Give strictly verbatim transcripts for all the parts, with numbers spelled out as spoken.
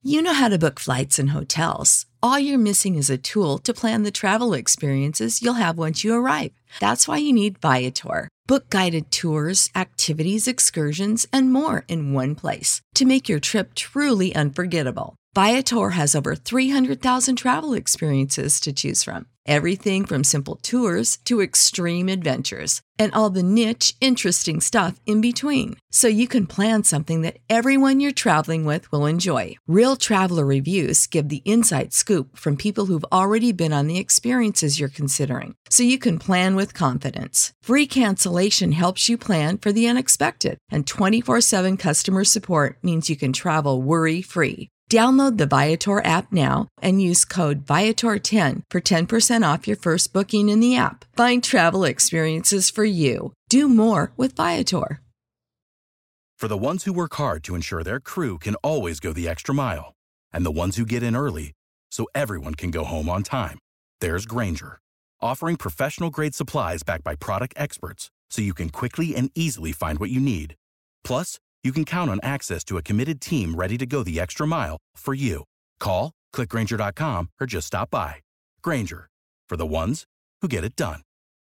You know how to book flights and hotels. All you're missing is a tool to plan the travel experiences you'll have once you arrive. That's why you need Viator. Book guided tours, activities, excursions, and more in one place to make your trip truly unforgettable. Viator has over three hundred thousand travel experiences to choose from. Everything from simple tours to extreme adventures and all the niche, interesting stuff in between. So you can plan something that everyone you're traveling with will enjoy. Real traveler reviews give the inside scoop from people who've already been on the experiences you're considering. So you can plan with confidence. Free cancellation helps you plan for the unexpected. And twenty-four seven customer support means you can travel worry-free. Download the Viator app now and use code Viator ten for ten percent off your first booking in the app. Find travel experiences for you. Do more with Viator. For the ones who work hard to ensure their crew can always go the extra mile, and the ones who get in early so everyone can go home on time, there's Grainger, offering professional-grade supplies backed by product experts so you can quickly and easily find what you need. Plus, you can count on access to a committed team ready to go the extra mile for you. Call, click Grainger dot com, or just stop by. Grainger, for the ones who get it done.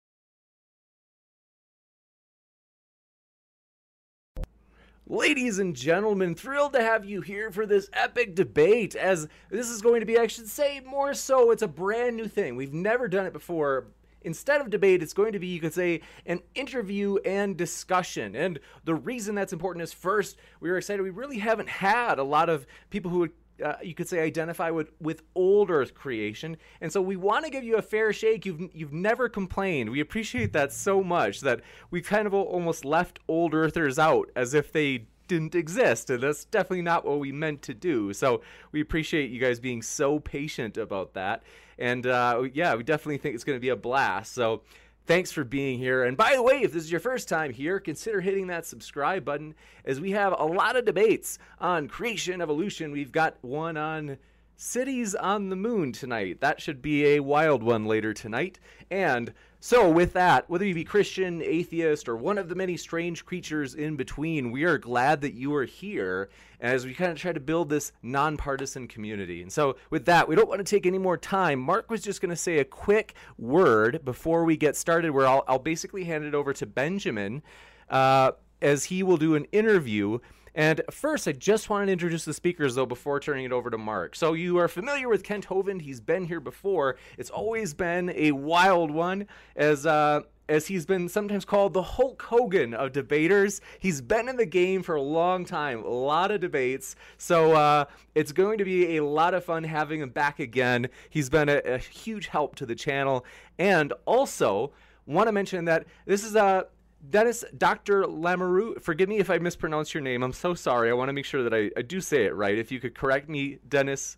Ladies and gentlemen, thrilled to have you here for this epic debate, as this is going to be, I should say, more so, it's a brand new thing. We've never done it before. Instead of debate, it's going to be, you could say, an interview and discussion. And the reason that's important is, first, we were excited. We really haven't had a lot of people who would, uh, you could say, identify with, with old Earth creation. And so we want to give you a fair shake. You've, you've never complained. We appreciate that so much that we kind of almost left old Earthers out as if they didn't exist, and that's definitely not what we meant to do. So we appreciate you guys being so patient about that. And uh, yeah, we definitely think it's going to be a blast. So thanks for being here. And by the way, if this is your first time here, consider hitting that subscribe button, as we have a lot of debates on creation, evolution. We've got one on cities on the moon tonight. That should be a wild one later tonight. And so with that, whether you be Christian, atheist, or one of the many strange creatures in between, we are glad that you are here as we kind of try to build this nonpartisan community. And so with that, we don't want to take any more time. Mark was just going to say a quick word before we get started, where I'll, I'll basically hand it over to Benjamin, uh, as he will do an interview. And first, I just wanted to introduce the speakers, though, before turning it over to Mark. So you are familiar with Kent Hovind. He's been here before. It's always been a wild one, as uh, as he's been sometimes called the Hulk Hogan of debaters. He's been in the game for a long time, a lot of debates. So uh, it's going to be a lot of fun having him back again. He's been a, a huge help to the channel. And also, want to mention that this is a... Dennis, Doctor Lamoureux, forgive me if I mispronounce your name. I'm so sorry. I want to make sure that I, I do say it right. If you could correct me, Dennis.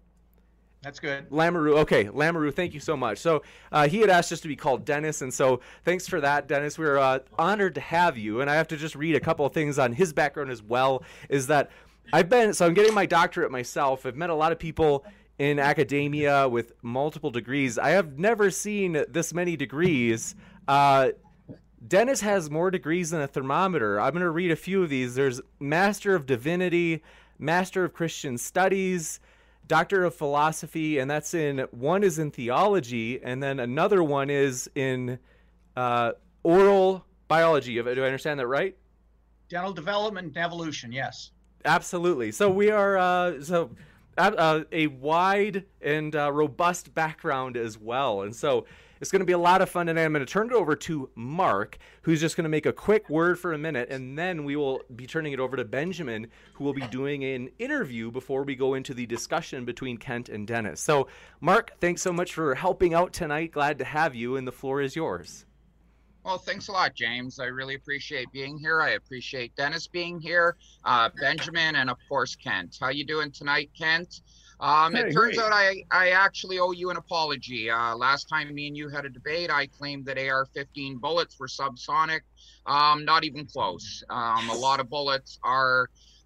That's good. Lamoureux. Okay, Lamoureux, thank you so much. So uh, he had asked just to be called Dennis, and so thanks for that, Dennis. We're uh, honored to have you, and I have to just read a couple of things on his background as well, is that I've been, so I'm getting my doctorate myself. I've met a lot of people in academia with multiple degrees. I have never seen this many degrees. Uh Dennis has more degrees than a thermometer. I'm going to read a few of these. There's Master of Divinity, Master of Christian Studies, Doctor of Philosophy, and that's in, one is in theology, and then another one is in uh, oral biology. Do I understand that right? Dental development and evolution, yes. Absolutely. So we are uh, so uh, a wide and uh, robust background as well. And so it's going to be a lot of fun today. I'm going to turn it over to Mark, who's just going to make a quick word for a minute, and then we will be turning it over to Benjamin, who will be doing an interview before we go into the discussion between Kent and Dennis. So, Mark, thanks so much for helping out tonight. Glad to have you, and the floor is yours. Well, thanks a lot, James. I really appreciate being here. I appreciate Dennis being here, uh, Benjamin, and of course, Kent. How you doing tonight, Kent? Um, hey, it turns great. out I, I actually owe you an apology. Uh, last time me and you had a debate, I claimed that A R fifteen bullets were subsonic. Um, not even close. Um, a lot of bullets are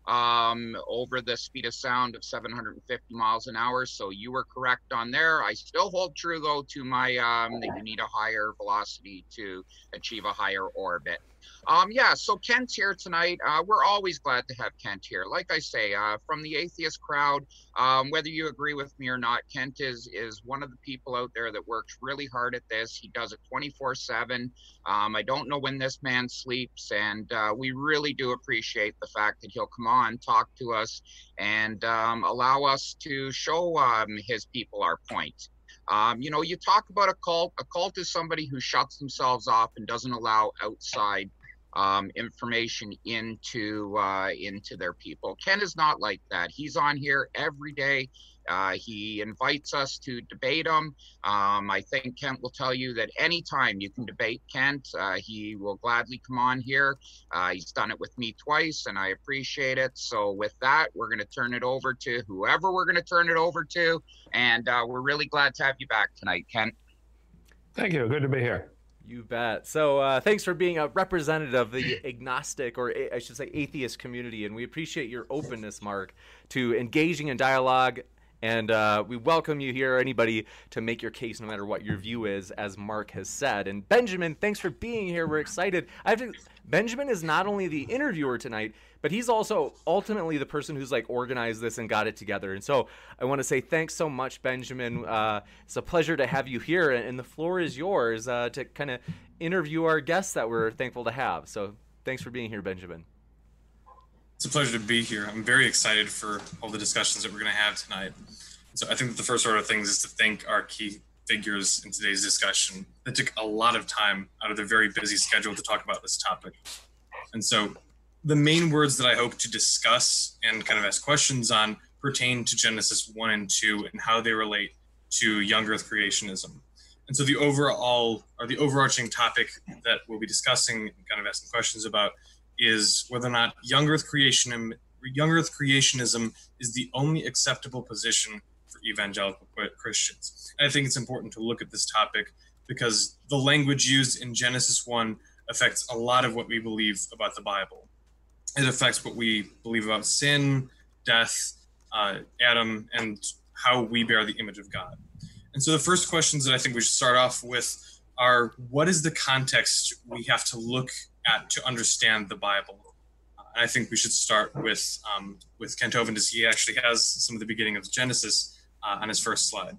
um, over the speed of sound of seven hundred fifty miles an hour. So you were correct on there. I still hold true though to my um, that you need a higher velocity to achieve a higher orbit. Um, yeah, so Kent's here tonight. Uh, we're always glad to have Kent here. Like I say, uh, from the atheist crowd, um, whether you agree with me or not, Kent is is one of the people out there that works really hard at this. He does it twenty-four seven. Um, I don't know when this man sleeps, and uh, we really do appreciate the fact that he'll come on, talk to us, and um, allow us to show um, his people our point. Um, you know, you talk about a cult. A cult is somebody who shuts themselves off and doesn't allow outside um, information into uh, into their people. Ken is not like that. He's on here every day. Uh, he invites us to debate him. Um, I think Kent will tell you that anytime you can debate Kent, uh, he will gladly come on here. Uh, he's done it with me twice, and I appreciate it. So with that, we're going to turn it over to whoever we're going to turn it over to, and uh, we're really glad to have you back tonight, Kent. Thank you. Good to be here. You bet. So uh, thanks for being a representative of the agnostic, or I should say atheist community, and we appreciate your openness, Mark, to engaging in dialogue. And uh, we welcome you here, anybody, to make your case no matter what your view is, as Mark has said. And Benjamin, thanks for being here. We're excited. I have to, Benjamin is not only the interviewer tonight, but he's also ultimately the person who's like organized this and got it together. And so I want to say thanks so much, Benjamin. Uh, it's a pleasure to have you here, and the floor is yours uh, to kind of interview our guests that we're thankful to have. So thanks for being here, Benjamin. It's a pleasure to be here. I'm very excited for all the discussions that we're going to have tonight. So I think that the first order of things is to thank our key figures in today's discussion that took a lot of time out of their very busy schedule to talk about this topic. And so the main words that I hope to discuss and kind of ask questions on pertain to Genesis one and two and how they relate to young earth creationism. And so the overall, or the overarching topic that we'll be discussing and kind of asking questions about is whether or not young earth creationism, young earth creationism is the only acceptable position for evangelical Christians. And I think it's important to look at this topic because the language used in Genesis one affects a lot of what we believe about the Bible. It affects what we believe about sin, death, uh, Adam, and how we bear the image of God. And so the first questions that I think we should start off with are, what is the context we have to look at to understand the Bible? Uh, I think we should start with um, with Kent Hovind, as he actually has some of the beginning of Genesis uh, on his first slide.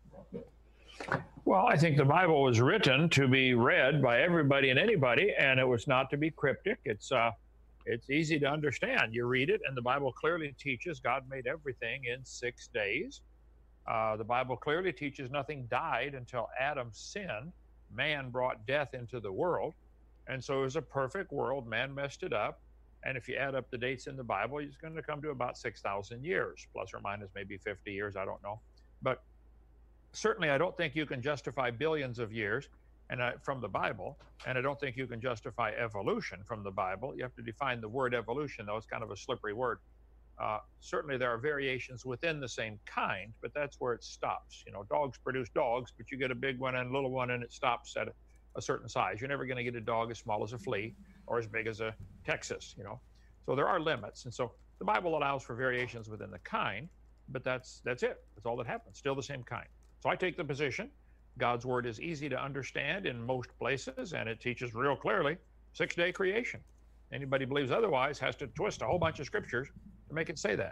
Well, I think the Bible was written to be read by everybody and anybody, and it was not to be cryptic. It's uh, it's easy to understand. You read it, and the Bible clearly teaches God made everything in six days. Uh, the Bible clearly teaches nothing died until Adam sinned. Man brought death into the world. And so it was a perfect world. Man messed it up. And if you add up the dates in the Bible, it's going to come to about six thousand years, plus or minus maybe fifty years. I don't know. But certainly, I don't think you can justify billions of years and uh, from the Bible. And I don't think you can justify evolution from the Bible. You have to define the word evolution, though. It's kind of a slippery word. Uh, certainly, there are variations within the same kind, but that's where it stops. You know, dogs produce dogs, but you get a big one and a little one, and it stops at a, a certain size. You're never going to get a dog as small as a flea or as big as a Texas, you know. So there are limits. And so the Bible allows for variations within the kind, but that's that's it. That's all that happens. Still the same kind. So I take the position God's word is easy to understand in most places, and it teaches real clearly six-day creation. Anybody believes otherwise has to twist a whole bunch of scriptures to make it say that.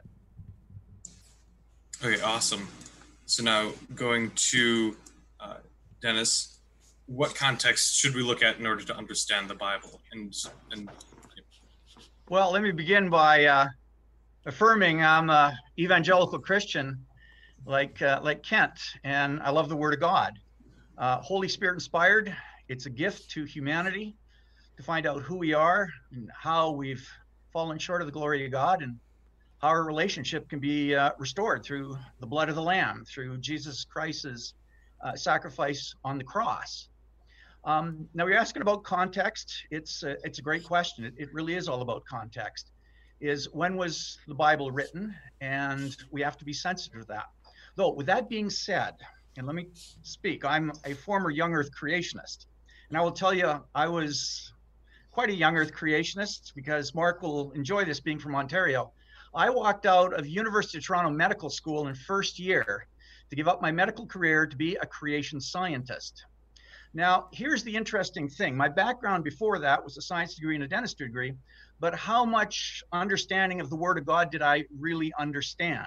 Okay, awesome. So now going to uh, Dennis, what context should we look at in order to understand the Bible? And, and Well, let me begin by uh, affirming I'm a evangelical Christian like uh, like Kent, and I love the Word of God. Uh, Holy Spirit inspired. It's a gift to humanity to find out who we are and how we've fallen short of the glory of God, and how our relationship can be uh, restored through the blood of the Lamb, through Jesus Christ's uh, sacrifice on the cross. Um, now, you're asking about context. It's a, it's a great question. It, it really is all about context. Is when was the Bible written? And we have to be sensitive to that. Though, with that being said, and let me speak, I'm a former young earth creationist. And I will tell you, I was quite a young earth creationist, because Mark will enjoy this being from Ontario. I walked out of University of Toronto Medical School in first year to give up my medical career to be a creation scientist. Now, here's the interesting thing. My background before that was a science degree and a dentistry degree, but how much understanding of the Word of God did I really understand?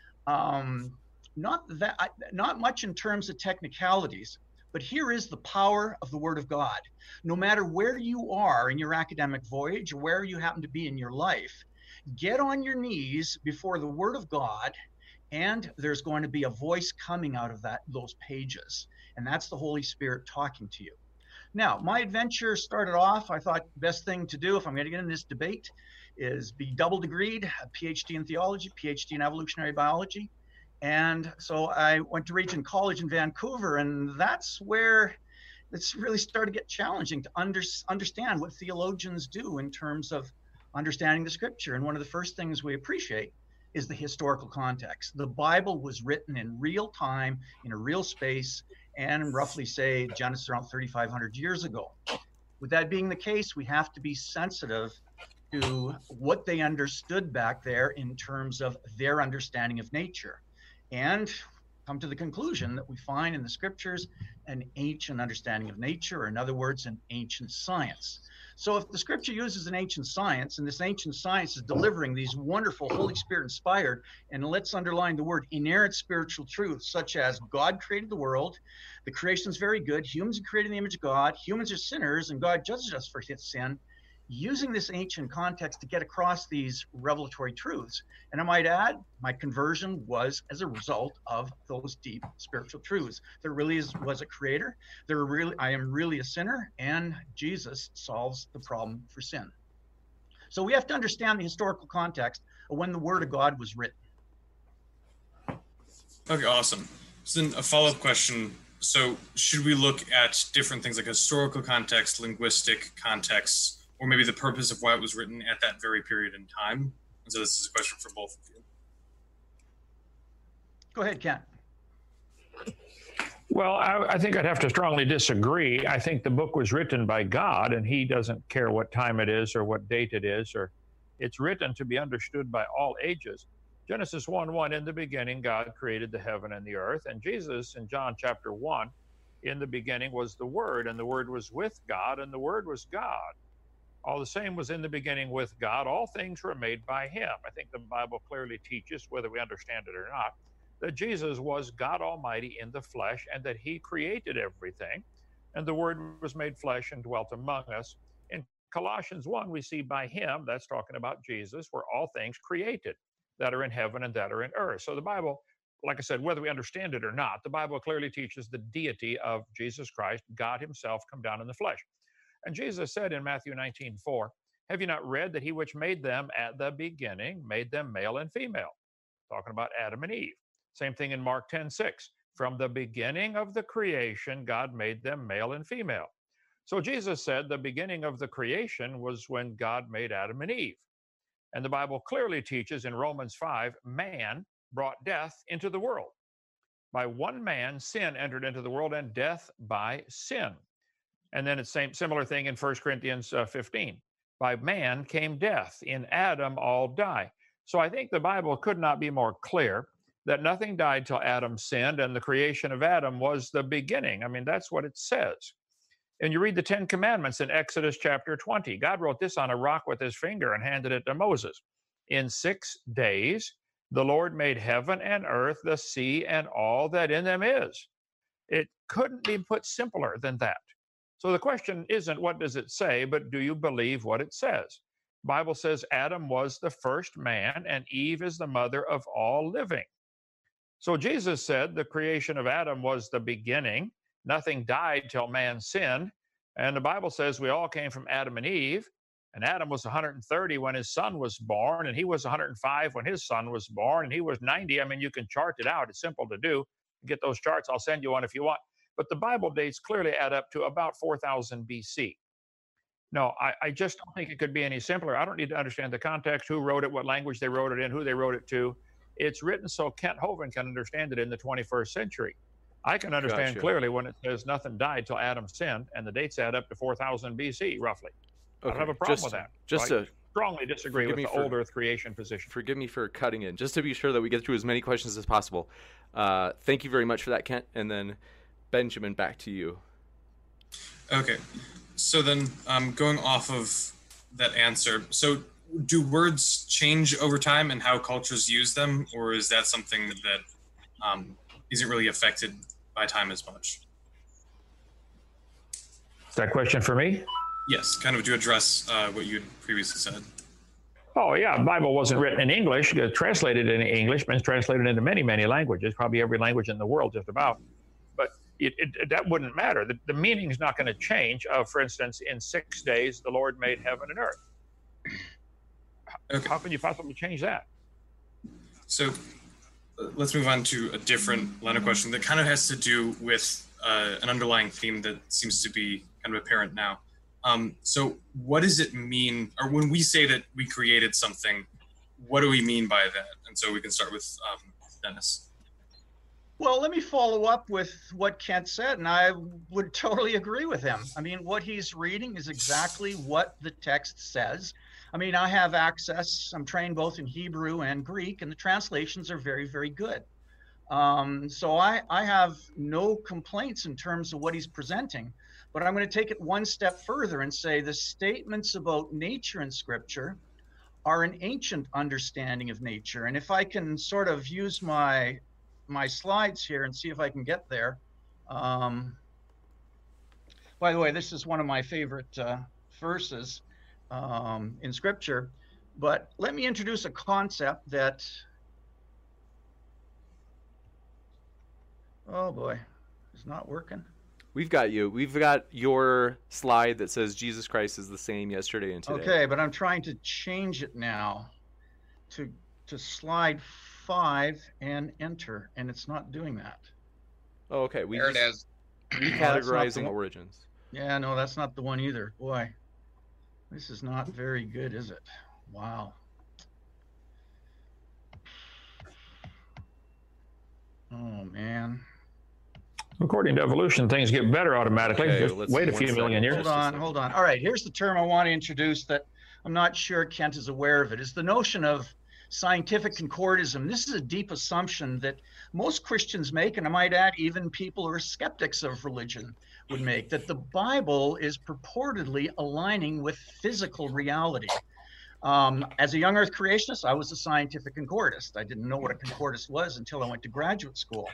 Um, not that, not much in terms of technicalities, but here is the power of the Word of God. No matter where you are in your academic voyage, or where you happen to be in your life, get on your knees before the Word of God, and there's going to be a voice coming out of that those pages. And that's the Holy Spirit talking to you. Now, my adventure started off, I thought the best thing to do if I'm going to get in this debate is be double degreed, a PhD in theology, PhD in evolutionary biology. And so I went to Regent College in Vancouver, and that's where it's really started to get challenging to under, understand what theologians do in terms of understanding the scripture. And one of the first things we appreciate is the historical context. The Bible was written in real time, in a real space, and roughly say Genesis around thirty-five hundred years ago. With that being the case, we have to be sensitive to what they understood back there in terms of their understanding of nature, and come to the conclusion that we find in the scriptures an ancient understanding of nature, or in other words, an ancient science. So if the scripture uses an ancient science, and this ancient science is delivering these wonderful Holy Spirit inspired, and let's underline the word inerrant spiritual truths, such as God created the world, the creation is very good, humans are created in the image of God, humans are sinners, and God judges us for sin, using this ancient context to get across these revelatory truths. And I might add, my conversion was as a result of those deep spiritual truths. There really is, was a creator, there really, I am really a sinner, and Jesus solves the problem for sin. So we have to understand the historical context of when the Word of God was written. Okay, awesome. So then a follow-up question. So should we look at different things like historical context, linguistic context, or maybe the purpose of why it was written at that very period in time? And so this is a question for both of you. Go ahead, Ken. Well, I, I think I'd have to strongly disagree. I think the book was written by God, and he doesn't care what time it is or what date it is, or it's written to be understood by all ages. Genesis one one, in the beginning, God created the heaven and the earth. And Jesus, in John chapter one, in the beginning was the Word, and the Word was with God, and the Word was God. All the same was in the beginning with God. All things were made by him. I think the Bible clearly teaches, whether we understand it or not, that Jesus was God Almighty in the flesh, and that he created everything. And the Word was made flesh and dwelt among us. In Colossians one, we see by him, that's talking about Jesus, were all things created that are in heaven and that are in earth. So the Bible, like I said, whether we understand it or not, the Bible clearly teaches the deity of Jesus Christ, God himself come down in the flesh. And Jesus said in Matthew nineteen four, have you not read that he which made them at the beginning made them male and female? Talking about Adam and Eve. Same thing in Mark ten six. From the beginning of the creation, God made them male and female. So Jesus said the beginning of the creation was when God made Adam and Eve. And the Bible clearly teaches in Romans five, man brought death into the world. By one man, sin entered into the world, and death by sin. And then it's same similar thing in First Corinthians fifteen. By man came death. In Adam all die. So I think the Bible could not be more clear that nothing died till Adam sinned, and the creation of Adam was the beginning. I mean, that's what it says. And you read the Ten Commandments in Exodus chapter twenty. God wrote this on a rock with his finger and handed it to Moses. In six days, the Lord made heaven and earth, the sea, and all that in them is. It couldn't be put simpler than that. So the question isn't what does it say, but do you believe what it says? The Bible says Adam was the first man, and Eve is the mother of all living. So Jesus said the creation of Adam was the beginning. Nothing died till man sinned. And the Bible says we all came from Adam and Eve. And Adam was one hundred thirty when his son was born, and he was one hundred five when his son was born, and he was ninety. I mean, you can chart it out. It's simple to do. Get those charts. I'll send you one if you want. But the Bible dates clearly add up to about four thousand B C. No, I, I just don't think it could be any simpler. I don't need to understand the context, who wrote it, what language they wrote it in, who they wrote it to. It's written so Kent Hovind can understand it in the twenty-first century. I can understand Gotcha. clearly when it says nothing died till Adam sinned, and the dates add up to four thousand B C, roughly. Okay. I don't have a problem just, with that. Just right? to strongly disagree Forgive with me the for- old Earth creation position. Forgive me for cutting in, just to be sure that we get through as many questions as possible. Uh, thank you very much for that, Kent. And then Benjamin, back to you. Okay, so then um, going off of that answer, so do words change over time and how cultures use them, or is that something that um, isn't really affected by time as much? Is that a question for me? Yes, kind of to address uh, what you had previously said. Oh, yeah. The Bible wasn't written in English, uh, translated in English, but it's translated into many, many languages, probably every language in the world, just about. But it, it, that wouldn't matter. The, the meaning's not going to change. Uh, for instance, in six days, the Lord made heaven and earth. Okay. How can you possibly change that? So uh, let's move on to a different line of question that kind of has to do with uh, an underlying theme that seems to be kind of apparent now. Um, so what does it mean, or when we say that we created something, what do we mean by that? And so we can start with um, Dennis. Well, let me follow up with what Kent said, and I would totally agree with him. I mean, what he's reading is exactly what the text says. I mean, I have access, I'm trained both in Hebrew and Greek, and the translations are very, very good. Um, so I, I have no complaints in terms of what he's presenting, but I'm going to take it one step further and say the statements about nature in Scripture are an ancient understanding of nature. And if I can sort of use my my slides here and see if I can get there. Um, by the way, this is one of my favorite uh, verses um, in Scripture, but let me introduce a concept that, oh boy, it's not working. We've got you. We've got your slide that says Jesus Christ is the same yesterday and today. Okay, but I'm trying to change it now to to slide five and enter, and it's not doing that. Oh, okay. We There it just is. recategorizing the- origins. Yeah, no, that's not the one either. Boy, this is not very good, is it? Wow. Oh, man. According to evolution, things get better automatically. Okay, Just let's- wait a one few second. million years. Hold on, hold on. All right, here's the term I want to introduce that I'm not sure Kent is aware of it. It's the notion of scientific concordism. This is a deep assumption that most Christians make, and I might add even people who are skeptics of religion would make, that the Bible is purportedly aligning with physical reality. Um, as a young earth creationist, I was a scientific concordist. I didn't know what a concordist was until I went to graduate school.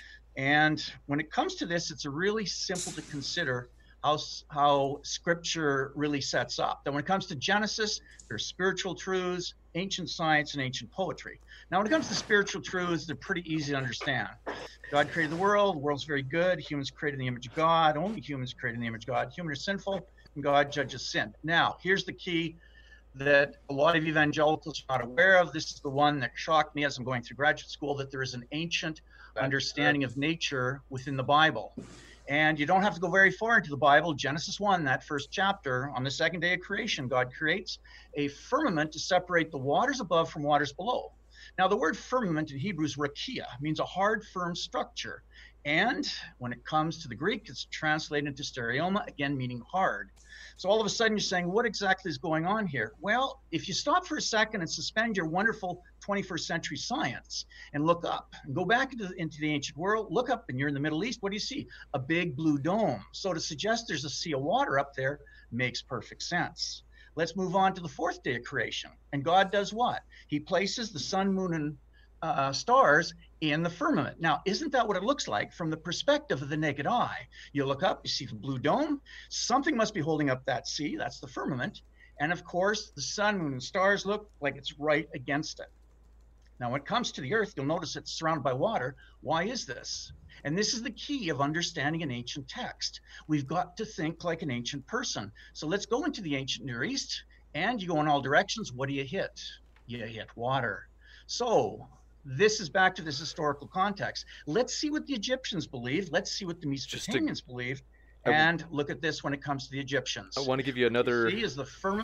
And when it comes to this, it's really simple to consider how, how Scripture really sets up. That when it comes to Genesis, there's spiritual truths, ancient science, and ancient poetry. Now, when it comes to spiritual truths, they're pretty easy to understand. God created the world, the world's very good, humans created in the image of God, only humans created in the image of God. Humans are sinful, and God judges sin. Now, here's the key that a lot of evangelicals are not aware of. This is the one that shocked me as I'm going through graduate school, that there is an ancient understanding of nature within the Bible. And you don't have to go very far into the Bible. Genesis one, that first chapter, on the second day of creation, God creates a firmament to separate the waters above from waters below. Now, the word firmament in Hebrew is rakia, means a hard, firm structure. And when it comes to the Greek, it's translated into stereoma, again, meaning hard. So all of a sudden you're saying, what exactly is going on here? Well, if you stop for a second and suspend your wonderful twenty-first century science and look up and go back into, into the ancient world, look up and you're in the Middle East, what do you see? A big blue dome. So to suggest there's a sea of water up there makes perfect sense. Let's move on to the fourth day of creation. And God does what? He places the sun, moon, and uh, stars in the firmament. Now, isn't that what it looks like from the perspective of the naked eye? You look up, you see the blue dome. Something must be holding up that sea. That's the firmament. And of course, the sun, moon, and stars look like it's right against it. Now, when it comes to the earth, you'll notice it's surrounded by water. Why is this? And this is the key of understanding an ancient text. We've got to think like an ancient person. So let's go into the ancient Near East, and you go in all directions. What do you hit? You hit water. So this is back to this historical context. Let's see what the Egyptians believed. Let's see what the Mesopotamians to, believed. And look at this when it comes to the Egyptians. I want to give you another. See, is the firm.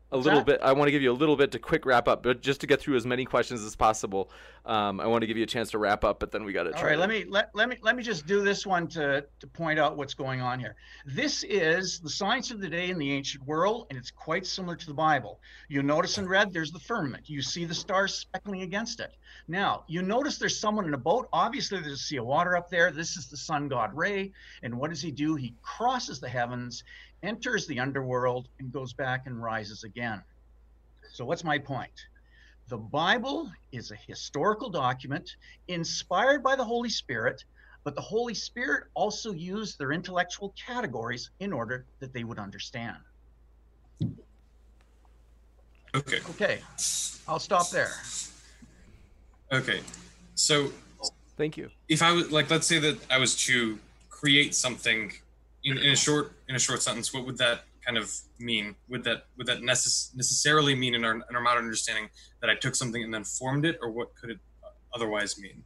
a little bit. I want to give you a little bit to quick wrap up, but just to get through as many questions as possible. Um, I want to give you a chance to wrap up, but then we got to try. All right, to... let me let, let me let me just do this one to to point out what's going on here. This is the science of the day in the ancient world, and it's quite similar to the Bible. You notice in red, there's the firmament. You see the stars speckling against it. Now, you notice there's someone in a boat. Obviously, there's a sea of water up there. This is the sun god Re, and what does he do? He crosses the heavens, enters the underworld, and goes back and rises again. So what's my point? The Bible is a historical document inspired by the Holy Spirit, but the Holy Spirit also used their intellectual categories in order that they would understand. Okay. Okay, I'll stop there. Okay, so thank you. If I was like, let's say that I was to create something in, in a short in a short sentence, what would that kind of mean? Would that would that necess- necessarily mean in our in our modern understanding that I took something and then formed it, or what could it otherwise mean?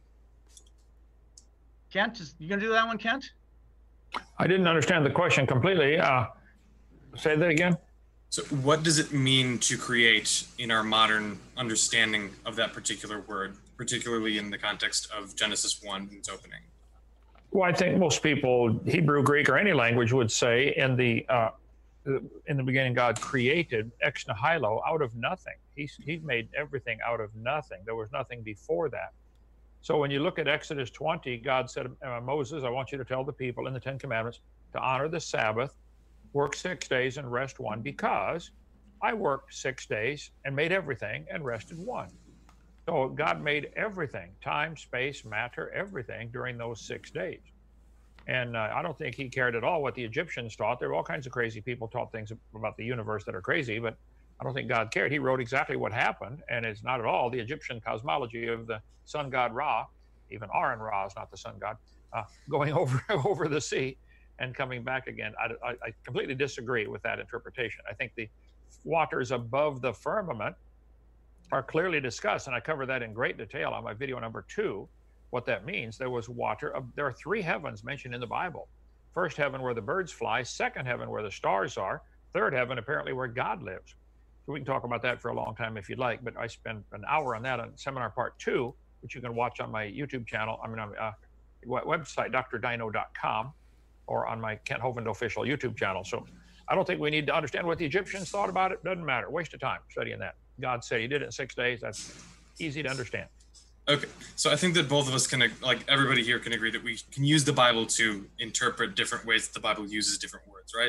Kent, is, you gonna do that one, Kent? I didn't understand the question completely. Uh, say that again. So what does it mean to create in our modern understanding of that particular word, particularly in the context of Genesis one in its opening? Well, I think most people, Hebrew, Greek, or any language, would say in the uh, in the beginning, God created ex nihilo, out of nothing. He he made everything out of nothing. There was nothing before that. So when you look at Exodus twenty, God said, uh, Moses, I want you to tell the people in the Ten Commandments to honor the Sabbath, work six days and rest one, because I worked six days and made everything and rested one. So God made everything, time, space, matter, everything during those six days. And uh, I don't think he cared at all what the Egyptians taught. There were all kinds of crazy people taught things about the universe that are crazy, but I don't think God cared. He wrote exactly what happened, and it's not at all the Egyptian cosmology of the sun god Ra. Even Aaron Ra is not the sun god, uh, going over over the sea and coming back again. I, I, I completely disagree with that interpretation. I think the waters above the firmament are clearly discussed, and I cover that in great detail on my video number two. What that means, there was water. There are three heavens mentioned in the Bible. First heaven where the birds fly, second heaven where the stars are, third heaven apparently where God lives. So we can talk about that for a long time if you'd like, but I spent an hour on that on seminar part two, which you can watch on my YouTube channel, I mean, on uh, website, d r dino dot com, or on my Kent Hovind official YouTube channel. So I don't think we need to understand what the Egyptians thought about it. Doesn't matter. Waste of time studying that. God said he did it in six days. That's easy to understand. Okay, so I think that both of us can, like everybody here can agree that we can use the Bible to interpret different ways that the Bible uses different words, right?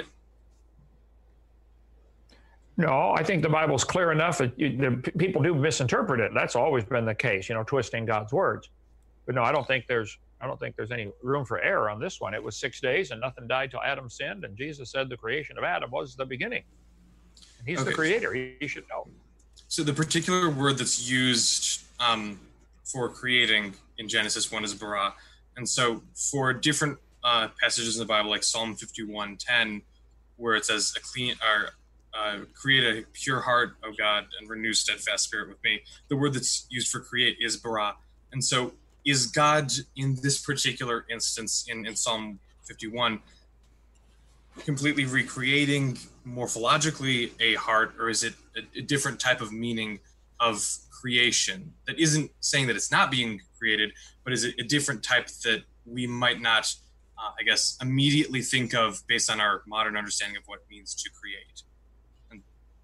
No, I think the Bible's clear enough that you, the, people do misinterpret it. That's always been the case, you know, twisting God's words. But no, I don't think there's, I don't think there's any room for error on this one. It was six days and nothing died till Adam sinned, and Jesus said the creation of Adam was the beginning. And he's okay. The creator. He, he should know. So the particular word that's used um, for creating in Genesis one is bara. And so for different uh, passages in the Bible, like Psalm fifty-one ten, where it says, a clean, or uh, create a pure heart, O God, and renew steadfast spirit with me, the word that's used for create is bara. And so is God, in this particular instance in, in Psalm fifty-one, completely recreating morphologically a heart, or is it a, a different type of meaning of creation that isn't saying that it's not being created, but is it a different type that we might not, uh, I guess, immediately think of based on our modern understanding of what it means to create? And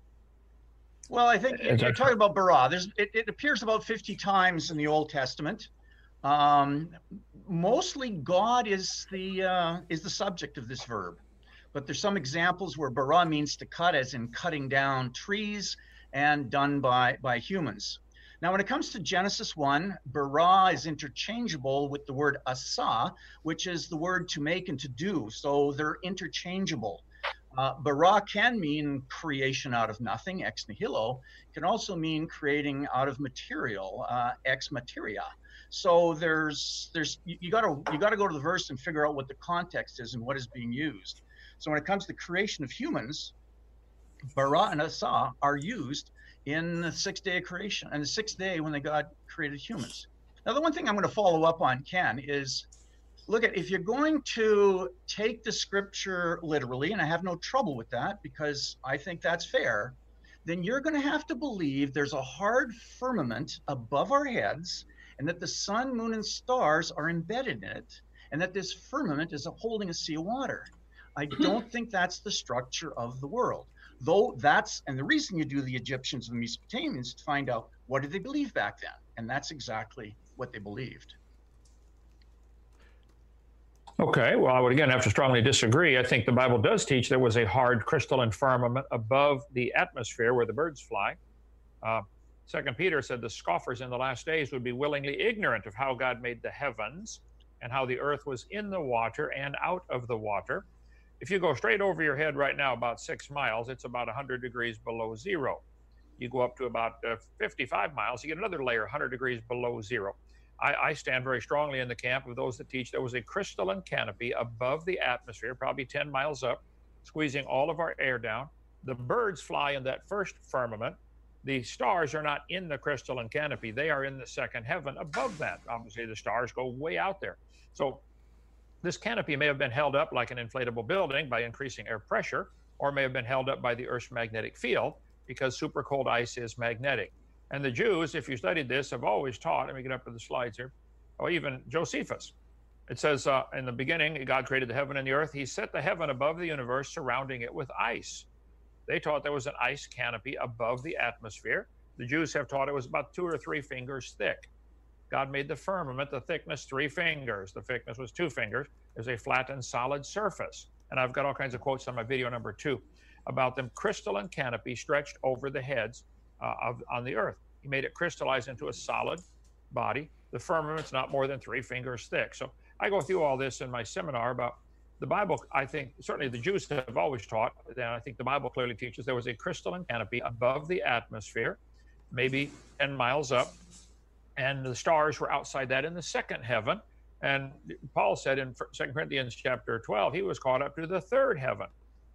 well, I think you're talking about bara. There's, it, it appears about fifty times in the Old Testament. Um, mostly God is the uh, is the subject of this verb, but there's some examples where bara means to cut, as in cutting down trees, and done by by humans. Now, when it comes to Genesis one, bara is interchangeable with the word asa, which is the word to make and to do. So they're interchangeable. Uh, bara can mean creation out of nothing, ex nihilo. It can also mean creating out of material, uh, ex materia. So there's there's you, you gotta you gotta go to the verse and figure out what the context is and what is being used. So when it comes to the creation of humans, bara and asa are used in the sixth day of creation, and the sixth day when they God created humans. Now, the one thing I'm going to follow up on, Ken, is look at, if you're going to take the scripture literally, and I have no trouble with that because I think that's fair, then you're going to have to believe there's a hard firmament above our heads, and that the sun, moon, and stars are embedded in it, and that this firmament is holding a sea of water. I don't think that's the structure of the world. Though that's, and the reason you do the Egyptians and the Mesopotamians is to find out what did they believe back then, and that's exactly what they believed. Okay, well, I would again have to strongly disagree. I think the Bible does teach there was a hard crystalline firmament above the atmosphere where the birds fly. Uh, Second Peter said the scoffers in the last days would be willingly ignorant of how God made the heavens and how the earth was in the water and out of the water. If you go straight over your head right now about six miles, it's about one hundred degrees below zero. You go up to about uh, fifty-five miles, you get another layer one hundred degrees below zero. I, I stand very strongly in the camp of those that teach there was a crystalline canopy above the atmosphere, probably ten miles up, squeezing all of our air down. The birds fly in that first firmament. The stars are not in the crystalline canopy. They are in the second heaven above that. Obviously, the stars go way out there. So this canopy may have been held up like an inflatable building by increasing air pressure, or may have been held up by the Earth's magnetic field, because super cold ice is magnetic. And the Jews, if you studied this, have always taught, let me get up to the slides here, or even Josephus. It says, uh, in the beginning, God created the heaven and the earth. He set the heaven above the universe, surrounding it with ice. They taught there was an ice canopy above the atmosphere. The Jews have taught it was about two or three fingers thick. God made the firmament, the thickness three fingers. The thickness was two fingers. There's a flat and solid surface. And I've got all kinds of quotes on my video number two about them crystalline canopy stretched over the heads uh, of, on the earth. He made it crystallize into a solid body. The firmament's not more than three fingers thick. So I go through all this in my seminar about the Bible. I think certainly the Jews have always taught, and I think the Bible clearly teaches there was a crystalline canopy above the atmosphere, maybe ten miles up, and the stars were outside that in the second heaven. And Paul said in Second Corinthians chapter twelve, he was caught up to the third heaven.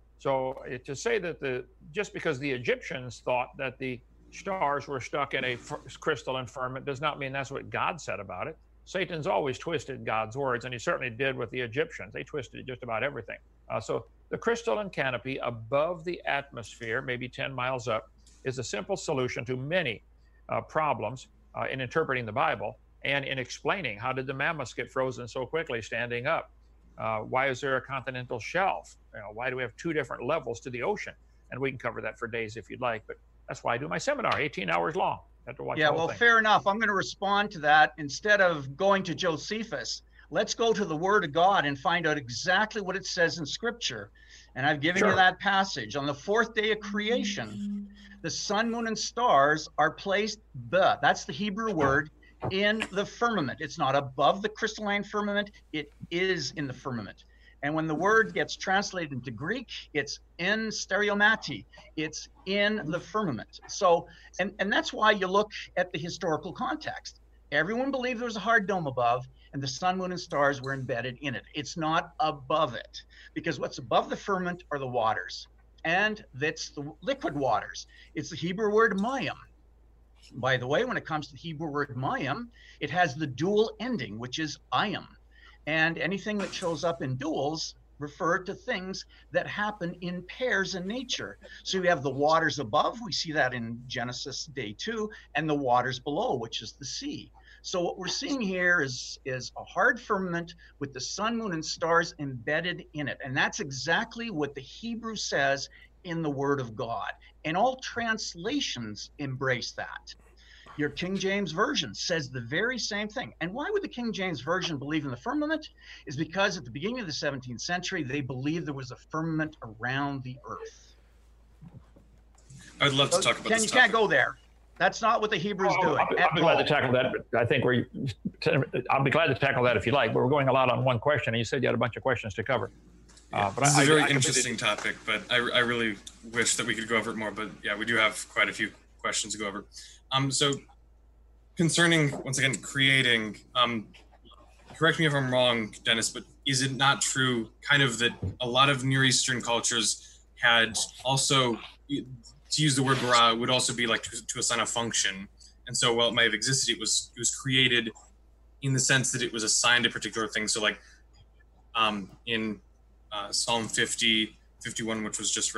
So it, to say that the just because the Egyptians thought that the stars were stuck in a crystalline firmament does not mean that's what God said about it. Satan's always twisted God's words, and he certainly did with the Egyptians. They twisted just about everything. Uh, so the crystalline canopy above the atmosphere, maybe ten miles up, is a simple solution to many uh, problems uh, in interpreting the Bible and in explaining how did the mammoths get frozen so quickly standing up? Uh, why is there a continental shelf? You know, why do we have two different levels to the ocean? And we can cover that for days if you'd like, but that's why I do my seminar, eighteen hours long. Have to watch yeah, well, thing. Fair enough. I'm going to respond to that. Instead of going to Josephus, let's go to the Word of God and find out exactly what it says in Scripture. And I've given sure. you that passage. On the fourth day of creation, the sun, moon, and stars are placed, the, that's the Hebrew word, in the firmament. It's not above the crystalline firmament, it is in the firmament. And when the word gets translated into Greek, it's in stereomati, it's in the firmament. So, and, and that's why you look at the historical context. Everyone believed there was a hard dome above, and the sun, moon, and stars were embedded in it. It's not above it, because what's above the firmament are the waters, and that's the liquid waters. It's the Hebrew word mayim. By the way, when it comes to the Hebrew word mayim, it has the dual ending, which is ayim. And anything that shows up in duals refer to things that happen in pairs in nature. So we have the waters above, we see that in Genesis day two, and the waters below, which is the sea. So what we're seeing here is, is a hard firmament with the sun, moon, and stars embedded in it. And that's exactly what the Hebrew says in the Word of God. And all translations embrace that. Your King James Version says the very same thing. And why would the King James Version believe in the firmament? Is because at the beginning of the seventeenth century, they believed there was a firmament around the earth. I'd love to talk about Ken, this you can't go there. That's not what the Hebrews oh, do. I'll, I'll be glad to tackle that, but I think we're, I'll be glad to tackle that if you like, but we're going a lot on one question, and you said you had a bunch of questions to cover. Yeah, uh, but this I, is a very I, I interesting topic, but I, I really wish that we could go over it more, but yeah, we do have quite a few questions to go over. Um, so concerning, once again, creating, um, correct me if I'm wrong, Dennis, but is it not true kind of that a lot of Near Eastern cultures had also, to use the word bara, would also be like to, to assign a function. And so while it might have existed, it was it was created in the sense that it was assigned a particular thing. So like um, in uh, Psalm fifty, fifty-one, which was just read,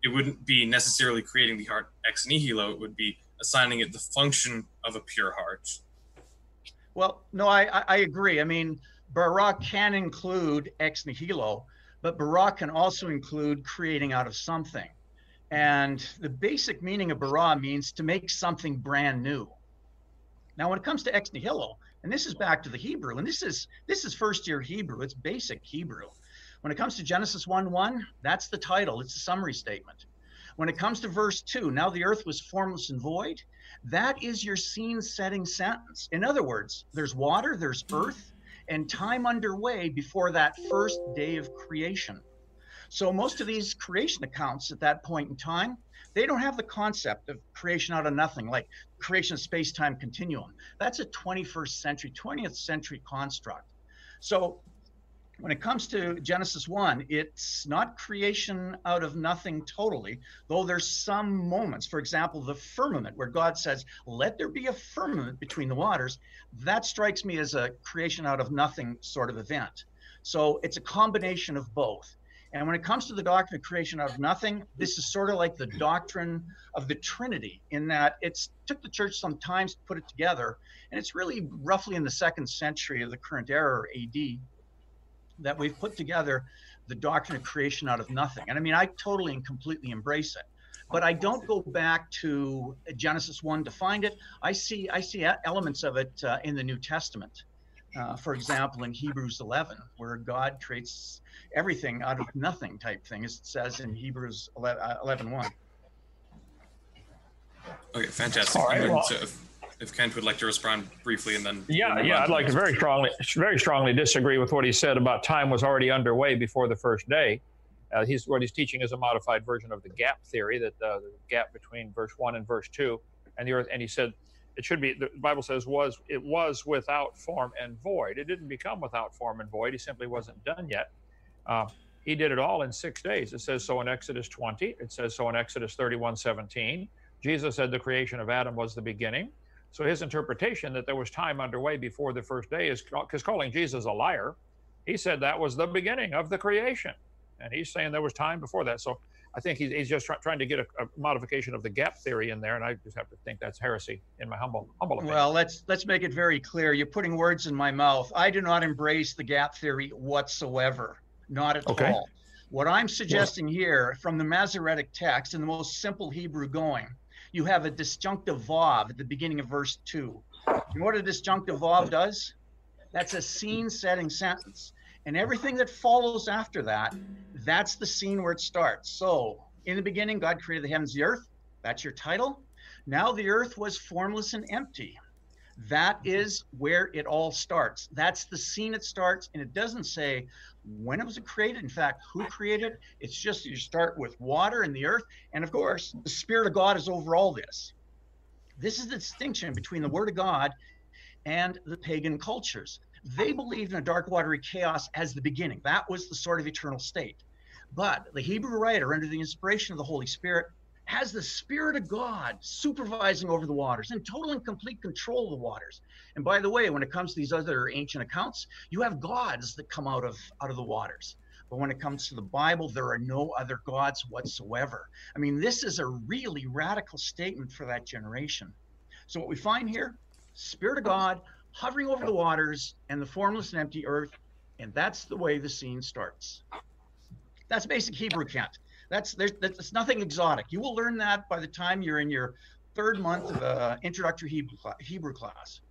it wouldn't be necessarily creating the heart ex nihilo. It would be assigning it the function of a pure heart. Well, no, I, I, I agree. I mean, bara can include ex nihilo, but bara can also include creating out of something. And the basic meaning of bara means to make something brand new. Now, when it comes to ex nihilo, and this is back to the Hebrew, and this is this is first year Hebrew, it's basic Hebrew. When it comes to Genesis one one, that's the title, it's a summary statement. When it comes to verse two, now the earth was formless and void, that is your scene setting sentence. In other words, there's water, there's earth, and time underway before that first day of creation. So most of these creation accounts at that point in time, they don't have the concept of creation out of nothing, like creation of space-time continuum. That's a twenty-first century, twentieth century construct. So when it comes to Genesis one, it's not creation out of nothing totally, though there's some moments, for example, the firmament, where God says, let there be a firmament between the waters. That strikes me as a creation out of nothing sort of event. So it's a combination of both. And when it comes to the doctrine of creation out of nothing, this is sort of like the doctrine of the Trinity, in that it's took the church some time to put it together. And it's really roughly in the second century of the current era, A D, that we've put together the doctrine of creation out of nothing. And I mean, I totally and completely embrace it. But I don't go back to Genesis one to find it. I see, I see elements of it uh, in the New Testament. Uh, for example, in Hebrews eleven, where God creates everything out of nothing type thing, as it says in Hebrews eleven one. Okay, fantastic. All right, well, so if, if Kent would like to respond briefly, and then yeah, we'll yeah, I'd like to very strongly, very strongly disagree with what he said about time was already underway before the first day. Uh, he's what he's teaching is a modified version of the gap theory, that uh, the gap between verse one and verse two, and the earth. And he said it should be. The Bible says was it was without form and void. It didn't become without form and void. He simply wasn't done yet. Uh, he did it all in six days. It says so in Exodus twenty. It says so in Exodus thirty-one seventeen. Jesus said the creation of Adam was the beginning. So his interpretation that there was time underway before the first day is because calling Jesus a liar. He said that was the beginning of the creation. And he's saying there was time before that. So I think he's, he's just try, trying to get a, a modification of the gap theory in there. And I just have to think that's heresy in my humble, humble opinion. Well, let's, let's make it very clear. You're putting words in my mouth. I do not embrace the gap theory whatsoever. Not at okay. all. What I'm suggesting yeah. here from the Masoretic text, in the most simple Hebrew going, you have a disjunctive vav at the beginning of verse two. And what a disjunctive vav does? That's a scene-setting sentence. And everything that follows after that, that's the scene where it starts. So, in the beginning, God created the heavens and the earth. That's your title. Now the earth was formless and empty. That is where it all starts. That's the scene it starts. And it doesn't say when it was created. In fact, who created it? It's just you start with water and the earth. And of course, the Spirit of God is over all this. This is the distinction between the Word of God and the pagan cultures. They believed in a dark, watery chaos as the beginning. That was the sort of eternal state. But the Hebrew writer, under the inspiration of the Holy Spirit, has the Spirit of God supervising over the waters, in total and complete control of the waters. And by the way, when it comes to these other ancient accounts, you have gods that come out of, out of the waters. But when it comes to the Bible, there are no other gods whatsoever. I mean, this is a really radical statement for that generation. So what we find here, Spirit of God hovering over the waters and the formless and empty earth, and that's the way the scene starts. That's basic Hebrew, Kent. That's there's that's nothing exotic. You will learn that by the time you're in your third month of uh, introductory Hebrew, Hebrew class.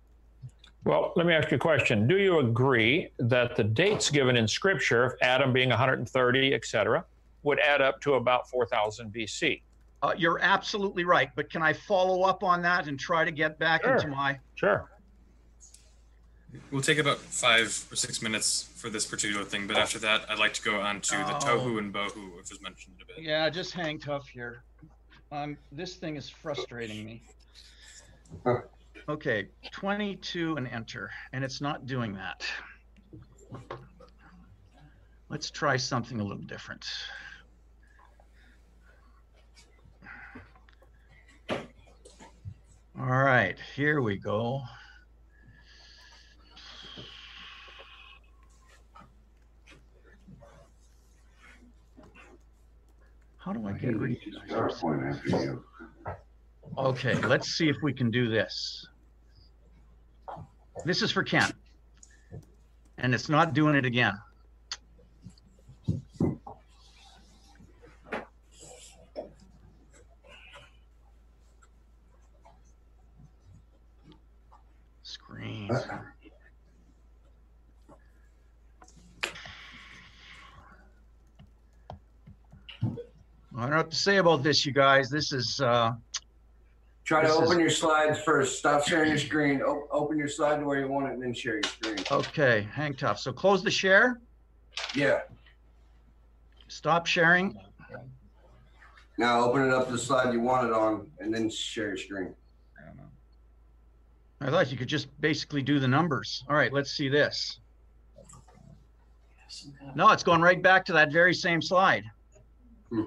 Well, let me ask you a question. Do you agree that the dates given in Scripture, Adam being one hundred thirty, et cetera, would add up to about four thousand B C? Uh, you're absolutely right. But can I follow up on that and try to get back sure. into my... Sure. We'll take about five or six minutes for this particular thing, but after that, I'd like to go on to the tohu and bohu, which was mentioned a bit. Yeah, just hang tough here. Um, this thing is frustrating me. Okay, twenty-two and enter, and it's not doing that. Let's try something a little different. All right, here we go. How do I get rid of you start point after you. Okay, let's see if we can do this. This is for Kent, and it's not doing it again. Screen. I don't know what to say about this, you guys. This is uh Try to This open is- your slides first. Stop sharing your screen. O- open your slide to where you want it, and then share your screen. okay. Hang tough. So close the share. Yeah. Stop sharing. Now open it up to the slide you want it on, and then share your screen. I thought you could just basically do the numbers. All right, let's see this. No, it's going right back to that very same slide. Hmm.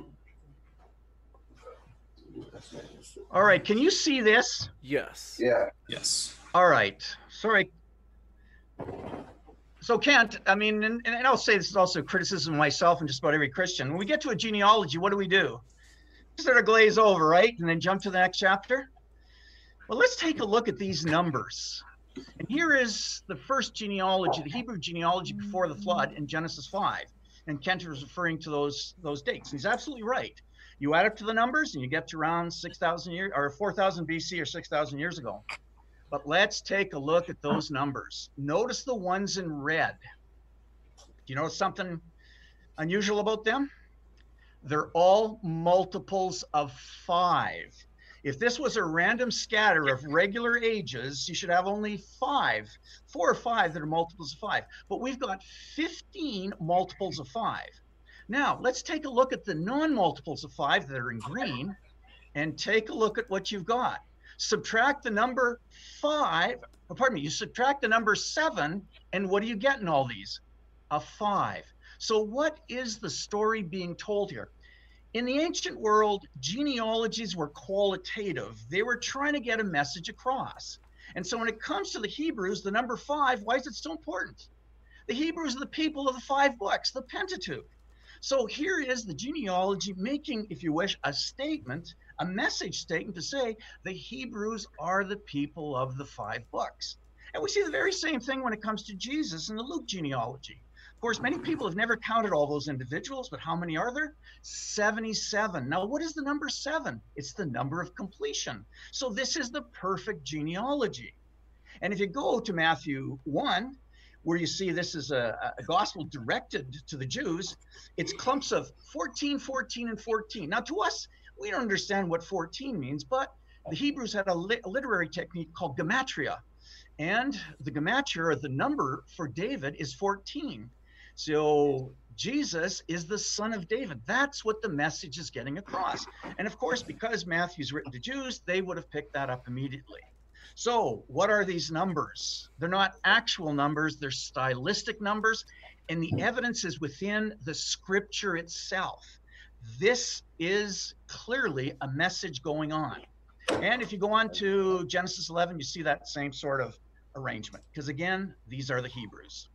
All right, can you see this? Yes. Yeah. Yes. All right, sorry. So Kent, I mean, and, and I'll say this is also criticism of myself and just about every Christian. When we get to a genealogy, what do we do? Sort of glaze over, right? And then jump to the next chapter. Well, let's take a look at these numbers. And here is the first genealogy, the Hebrew genealogy before the flood in Genesis five. And Kent was referring to those, those dates. And he's absolutely right. You add up to the numbers and you get to around six thousand years or four thousand B C or six thousand years ago. But let's take a look at those numbers. Notice the ones in red. Do you notice something unusual about them? They're all multiples of five. If this was a random scatter of regular ages, you should have only five, four or five that are multiples of five. But we've got fifteen multiples of five. Now, let's take a look at the non-multiples of five that are in green and take a look at what you've got. Subtract the number five, oh, pardon me, you subtract the number seven, and what do you get in all these? A five. So what is the story being told here? In the ancient world, genealogies were qualitative. They were trying to get a message across. And so when it comes to the Hebrews, the number five, why is it so important? The Hebrews are the people of the five books, the Pentateuch. So here is the genealogy making, if you wish, a statement, a message statement to say the Hebrews are the people of the five books. And we see the very same thing when it comes to Jesus in the Luke genealogy. Of course, many people have never counted all those individuals, but how many are there? seventy-seven. Now, what is the number seven? It's the number of completion. So this is the perfect genealogy. And if you go to Matthew one, where you see this is a, a gospel directed to the Jews, it's clumps of fourteen, fourteen, and fourteen. Now, to us, we don't understand what fourteen means, but the Hebrews had a, li- a literary technique called gematria. And the gematria, or the number for David, is fourteen. So Jesus is the son of David. That's what the message is getting across. And of course, because Matthew's written to Jews, they would have picked that up immediately. So what are these numbers? They're not actual numbers, they're stylistic numbers, and the evidence is within the scripture itself. This is clearly a message going on. And if you go on to Genesis eleven, you see that same sort of arrangement, because again, these are the Hebrews.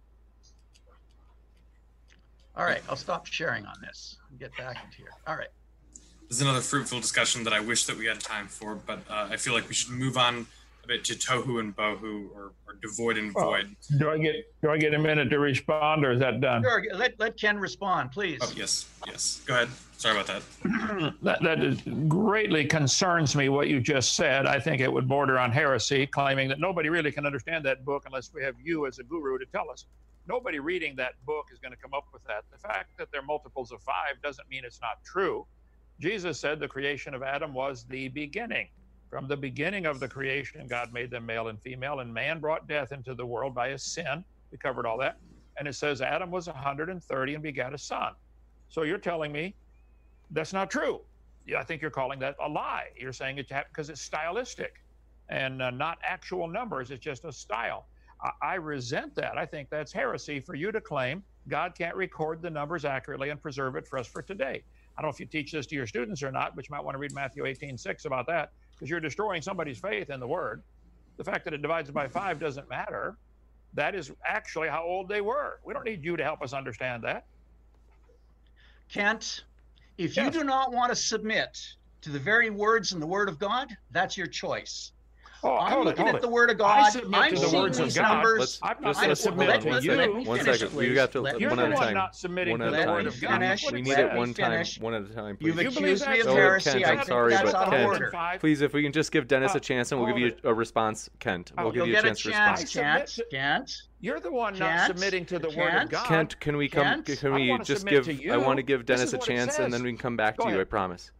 All right, I'll stop sharing on this and get back into here. All right. This is another fruitful discussion that I wish that we had time for, but uh, I feel like we should move on a bit to tohu and bohu, or, or devoid and Well, void. Do I get do I get a minute to respond, or is that done? Sure, let, let Ken respond, please. Oh, yes, yes. Go ahead. Sorry about that. That, that is, greatly concerns me what you just said. I think it would border on heresy, claiming that nobody really can understand that book unless we have you as a guru to tell us. Nobody reading that book is going to come up with that. The fact that they're multiples of five doesn't mean it's not true. Jesus said the creation of Adam was the beginning. From the beginning of the creation, God made them male and female, and man brought death into the world by his sin. We covered all that. And it says Adam was one hundred thirty and begat a son. So you're telling me that's not true. Yeah, I think you're calling that a lie. You're saying it's because it's stylistic and uh, not actual numbers. It's just a style. I, I resent that. I think that's heresy for you to claim God can't record the numbers accurately and preserve it for us for today. I don't know if you teach this to your students or not, but you might want to read Matthew eighteen six about that, because you're destroying somebody's faith in the word. The fact that it divides by five doesn't matter. That is actually how old they were. We don't need you to help us understand that. Kent, If you Yes. do not want to submit to the very words in the Word of God, that's your choice. Oh, I'm hold it, looking hold at it. the Word of I God. submit I'm to the seeing words of these God. numbers. Let's I'm not just going to let's hold submit on to one you. second. Let me One finish, second. please. You have to Let You're one the at a one time. not submitting One to at the a word time. of God. That's Finish. what We it need Let it says. me one time, finish. one at a time, You've please. You believe accused me that's of Oh, heresy. Kent, I I'm think sorry, that's but out of Kent, order. please, if we can just give Dennis Uh, a chance and we'll give hold you a response, Kent. We'll Oh, give You'll you a get a chance to chance, respond. I Kent. submit Kent. You're the one not Kent, submitting to the word of Kent, God. Kent, can we come? Kent, Can I we wanna just submit give? to I want to you. give This Dennis is a what it chance, and then says. we can come back Go to you. I ahead. promise.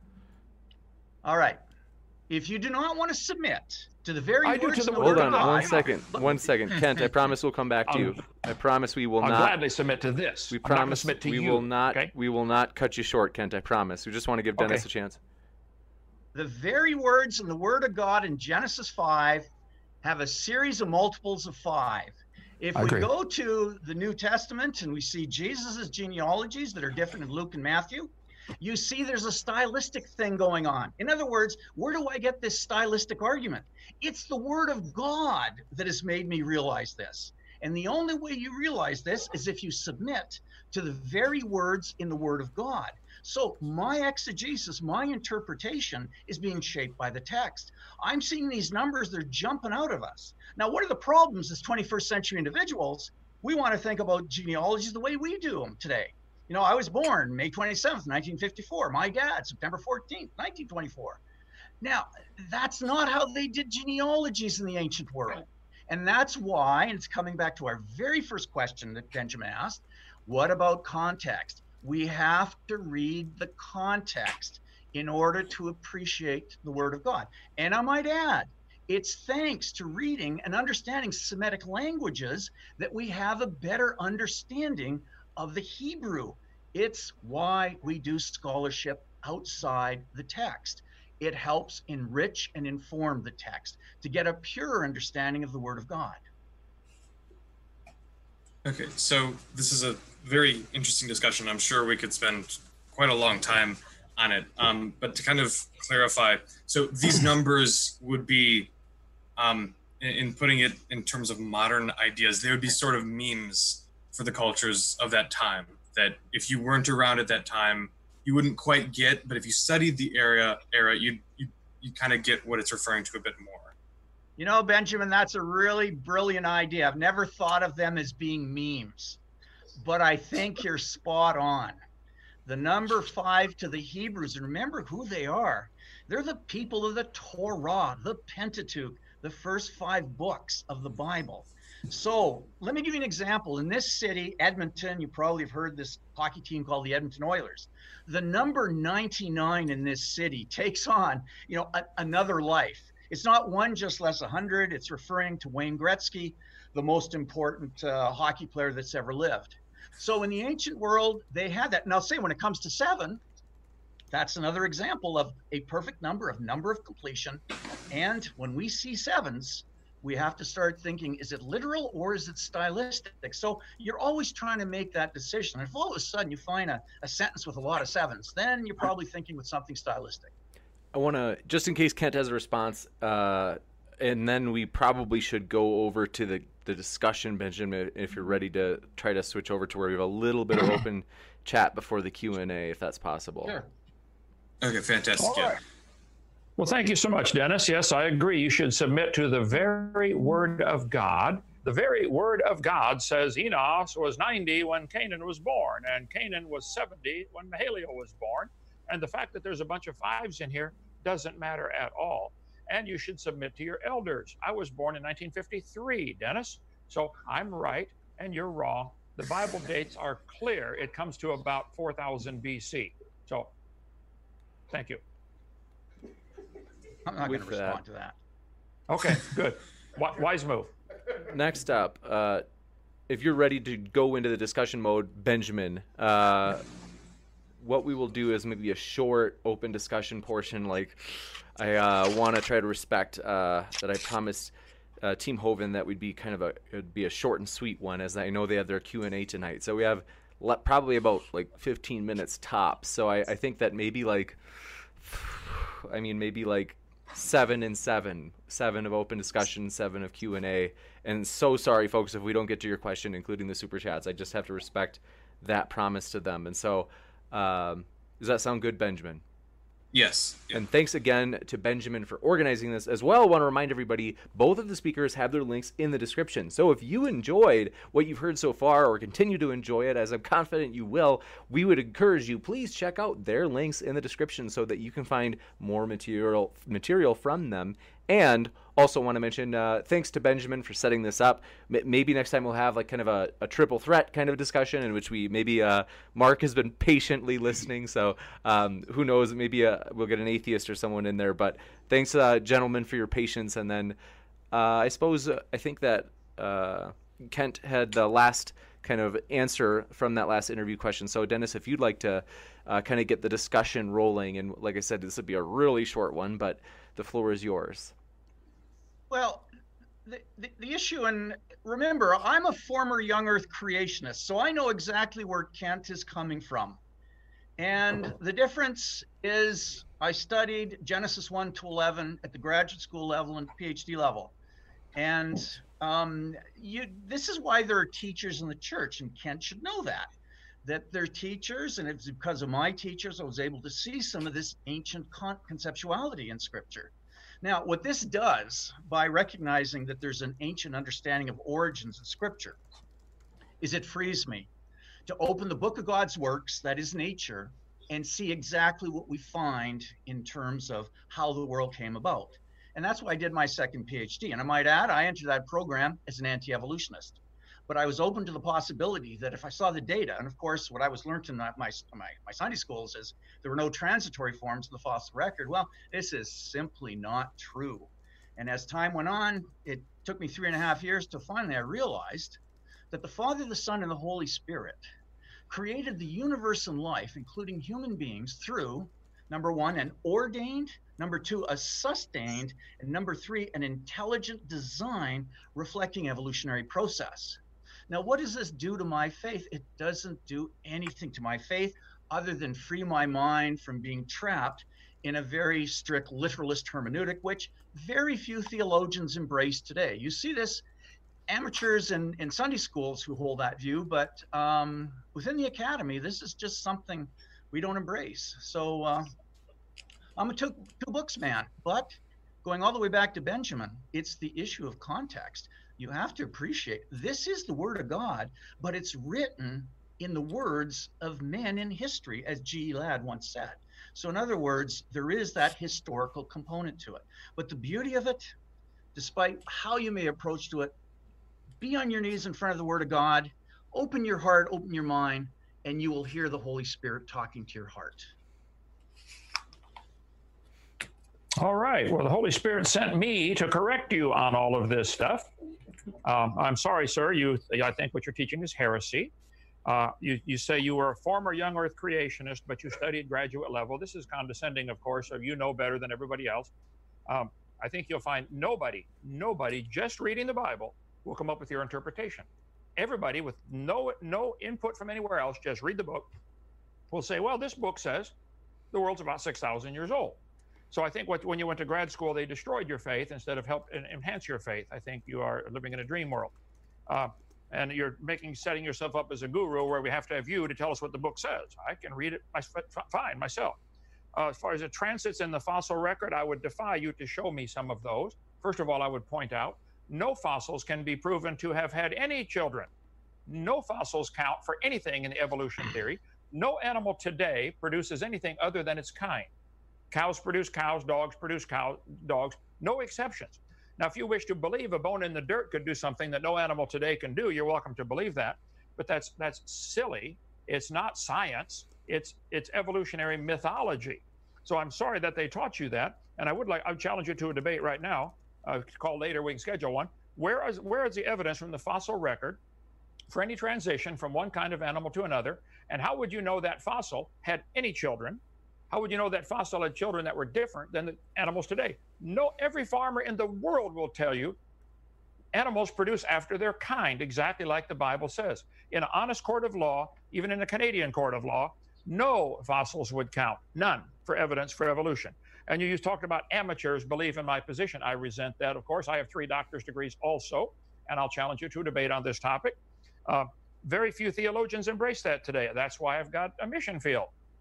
All right. If you do not want to submit to the very I do words to the in the word Hold Word of on, of one God, second, one second, Kent. I promise we'll come back to I'll- you. I promise we will I'll not. gladly submit to this. We I'm not gonna promise submit to we you. will not. Okay? We will not cut you short, Kent. I promise. We just want to give Dennis Okay. a chance. the very words in the Word of God in Genesis five have a series of multiples of five. If I we agree. go to the New Testament and we see Jesus's genealogies that are different in Luke and Matthew, you see there's a stylistic thing going on. In other words, where do I get this stylistic argument? It's the Word of God that has made me realize this. And the only way you realize this is if you submit to the very words in the Word of God. So my exegesis, my interpretation is being shaped by the text. I'm seeing these numbers, they're jumping out of us. Now, what are the problems as twenty-first century individuals? We want to think about genealogies the way we do them today. You know, I was born May twenty-seventh, nineteen fifty-four. My dad, September fourteenth, nineteen twenty-four. Now, that's not how they did genealogies in the ancient world. And that's why, and it's coming back to our very first question that Benjamin asked, what about context? We have to read the context in order to appreciate the Word of God. And I might add, it's thanks to reading and understanding Semitic languages that we have a better understanding of the Hebrew. It's why we do scholarship outside the text. It helps enrich and inform the text to get a purer understanding of the Word of God. Okay, so this is a very interesting discussion. I'm sure we could spend quite a long time on it. Um, but to kind of clarify, so these numbers would be, um, in, in putting it in terms of modern ideas, they would be sort of memes for the cultures of that time, that if you weren't around at that time, you wouldn't quite get, but if you studied the era, era you'd, you'd, you'd kind of get what it's referring to a bit more. You know, Benjamin, that's a really brilliant idea. I've never thought of them as being memes, but I think you're spot on. The number five to the Hebrews, and remember who they are. They're the people of the Torah, the Pentateuch, the first five books of the Bible. So let me give you an example. In this city, Edmonton, you probably have heard this hockey team called the Edmonton Oilers. The number ninety-nine in this city takes on, you know, a, another life. It's not one just less one hundred. It's referring to Wayne Gretzky, the most important uh, hockey player that's ever lived. So in the ancient world, they had that. Now, say when it comes to seven, that's another example of a perfect number of number of completion. And when we see sevens, we have to start thinking, is it literal or is it stylistic? So you're always trying to make that decision. And if all of a sudden you find a, a sentence with a lot of sevens, then you're probably thinking with something stylistic. I want to, just in case Kent has a response, uh, and then we probably should go over to the, the discussion, Benjamin, if you're ready to try to switch over to where we have a little bit of open chat before the Q and A, if that's possible. Sure. Okay, fantastic. All right. Well, thank you so much, Dennis. Yes, I agree. You should submit to the very Word of God. The very Word of God says Enos was ninety when Canaan was born, and Canaan was seventy when Mahalalel was born. And the fact that there's a bunch of fives in here doesn't matter at all. And you should submit to your elders. I was born in nineteen fifty-three, Dennis. So I'm right and you're wrong. The Bible dates are clear. It comes to about four thousand B C. So thank you. I'm not going to With that- respond to that. Okay, good. Wi- Wise move. Next up, uh, if you're ready to go into the discussion mode, Benjamin, uh, what we will do is maybe a short open discussion portion. Like I uh, want to try to respect uh, that I promised uh, Team Hoven that we'd be kind of a, it'd be a short and sweet one, as I know they have their Q and A tonight. So we have le- probably about like fifteen minutes tops. So I, I think that maybe like, I mean, maybe like seven and seven, seven of open discussion, seven of Q and A. And so sorry, folks, if we don't get to your question, including the super chats. I just have to respect that promise to them. And so, um, Does that sound good, Benjamin? Yes. Yeah. And thanks again to Benjamin for organizing this as well. I want to remind everybody, both of the speakers have their links in the description. So if you enjoyed what you've heard so far or continue to enjoy it, as I'm confident you will, we would encourage you, please check out their links in the description so that you can find more material material from them. And also want to mention, uh, thanks to Benjamin for setting this up. M- maybe next time we'll have like kind of a, a triple threat kind of discussion in which we maybe uh, Mark has been patiently listening. So um, who knows, maybe uh, we'll get an atheist or someone in there. But thanks, uh, gentlemen, for your patience. And then uh, I suppose uh, I think that uh, Kent had the last kind of answer from that last interview question. So Dennis, if you'd like to uh, kind of get the discussion rolling, and like I said, this would be a really short one, but the floor is yours. Well, the, the, the issue, and remember, I'm a former young earth creationist, so I know exactly where Kent is coming from. And the difference is I studied Genesis one to eleven at the graduate school level and PhD level. And um, you, this is why there are teachers in the church, and Kent should know that, that they're teachers, and it's because of my teachers I was able to see some of this ancient con- conceptuality in Scripture. Now, what this does, by recognizing that there's an ancient understanding of origins in Scripture, is it frees me to open the book of God's works, that is nature, and see exactly what we find in terms of how the world came about. And that's why I did my second PhD. And I might add, I entered that program as an anti-evolutionist. But I was open to the possibility that if I saw the data, and of course, what I was learned in my, my, my Sunday schools is there were no transitory forms in the fossil record. Well, this is simply not true. And as time went on, it took me three and a half years to finally I realized that the Father, the Son, and the Holy Spirit created the universe and life, including human beings, through, number one, an ordained, number two, a sustained, and number three, an intelligent design reflecting evolutionary process. Now, what does this do to my faith? It doesn't do anything to my faith other than free my mind from being trapped in a very strict literalist hermeneutic, which very few theologians embrace today. You see this amateurs in, in Sunday schools who hold that view, but um, within the academy, this is just something we don't embrace. So uh, I'm a two, two books man, but going all the way back to Benjamin, it's the issue of context. You have to appreciate this is the word of God, but it's written in the words of men in history, as G E Ladd once said. So in other words, there is that historical component to it. But the beauty of it, despite how you may approach to it, be on your knees in front of the word of God, open your heart, open your mind, and you will hear the Holy Spirit talking to your heart. All right. Well, the Holy Spirit sent me to correct you on all of this stuff. Um, I'm sorry, sir. You, I think what you're teaching is heresy. Uh, you, you say you were a former young earth creationist, but you studied graduate level. This is condescending, of course, so you know better than everybody else. Um, I think you'll find nobody, nobody just reading the Bible will come up with your interpretation. Everybody with no, no input from anywhere else, just read the book, will say, well, this book says the world's about six thousand years old. So I think what, when you went to grad school, they destroyed your faith instead of help enhance your faith. I think you are living in a dream world. Uh, and you're making, setting yourself up as a guru where we have to have you to tell us what the book says. I can read it fine myself. Uh, as far as the transits in the fossil record, I would defy you to show me some of those. First of all, I would point out, no fossils can be proven to have had any children. No fossils count for anything in the evolution theory. No animal today produces anything other than its kind. Cows produce cows, dogs produce cow, dogs, no exceptions. Now, if you wish to believe a bone in the dirt could do something that no animal today can do, you're welcome to believe that. But that's that's silly. It's not science. It's it's evolutionary mythology. So I'm sorry that they taught you that. And I would like I would challenge you to a debate right now. Uh, call later, we can schedule one. Where is where is the evidence from the fossil record for any transition from one kind of animal to another? And how would you know that fossil had any children? How would you know that fossil had children that were different than the animals today? No, every farmer in the world will tell you animals produce after their kind, exactly like the Bible says. In an honest court of law, even in a Canadian court of law, no fossils would count, none, for evidence for evolution. And you talked about amateurs believe in my position. I resent that, of course. I have three doctor's degrees also, and I'll challenge you to a debate on this topic. Uh, very few theologians embrace that today. That's why I've got a mission field,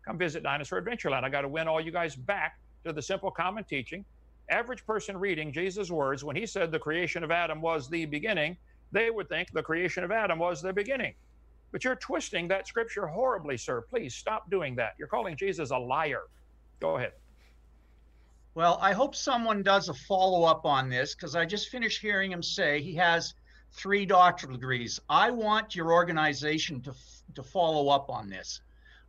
come visit Dinosaur Adventureland. I got to win all you guys back to the simple common teaching. Average person reading Jesus' words, when he said the creation of Adam was the beginning, they would think the creation of Adam was the beginning. But you're twisting that scripture horribly, sir. Please stop doing that. You're calling Jesus a liar. Go ahead. Well, I hope someone does a follow-up on this, because I just finished hearing him say he has three doctoral degrees. I want your organization to, to follow up on this.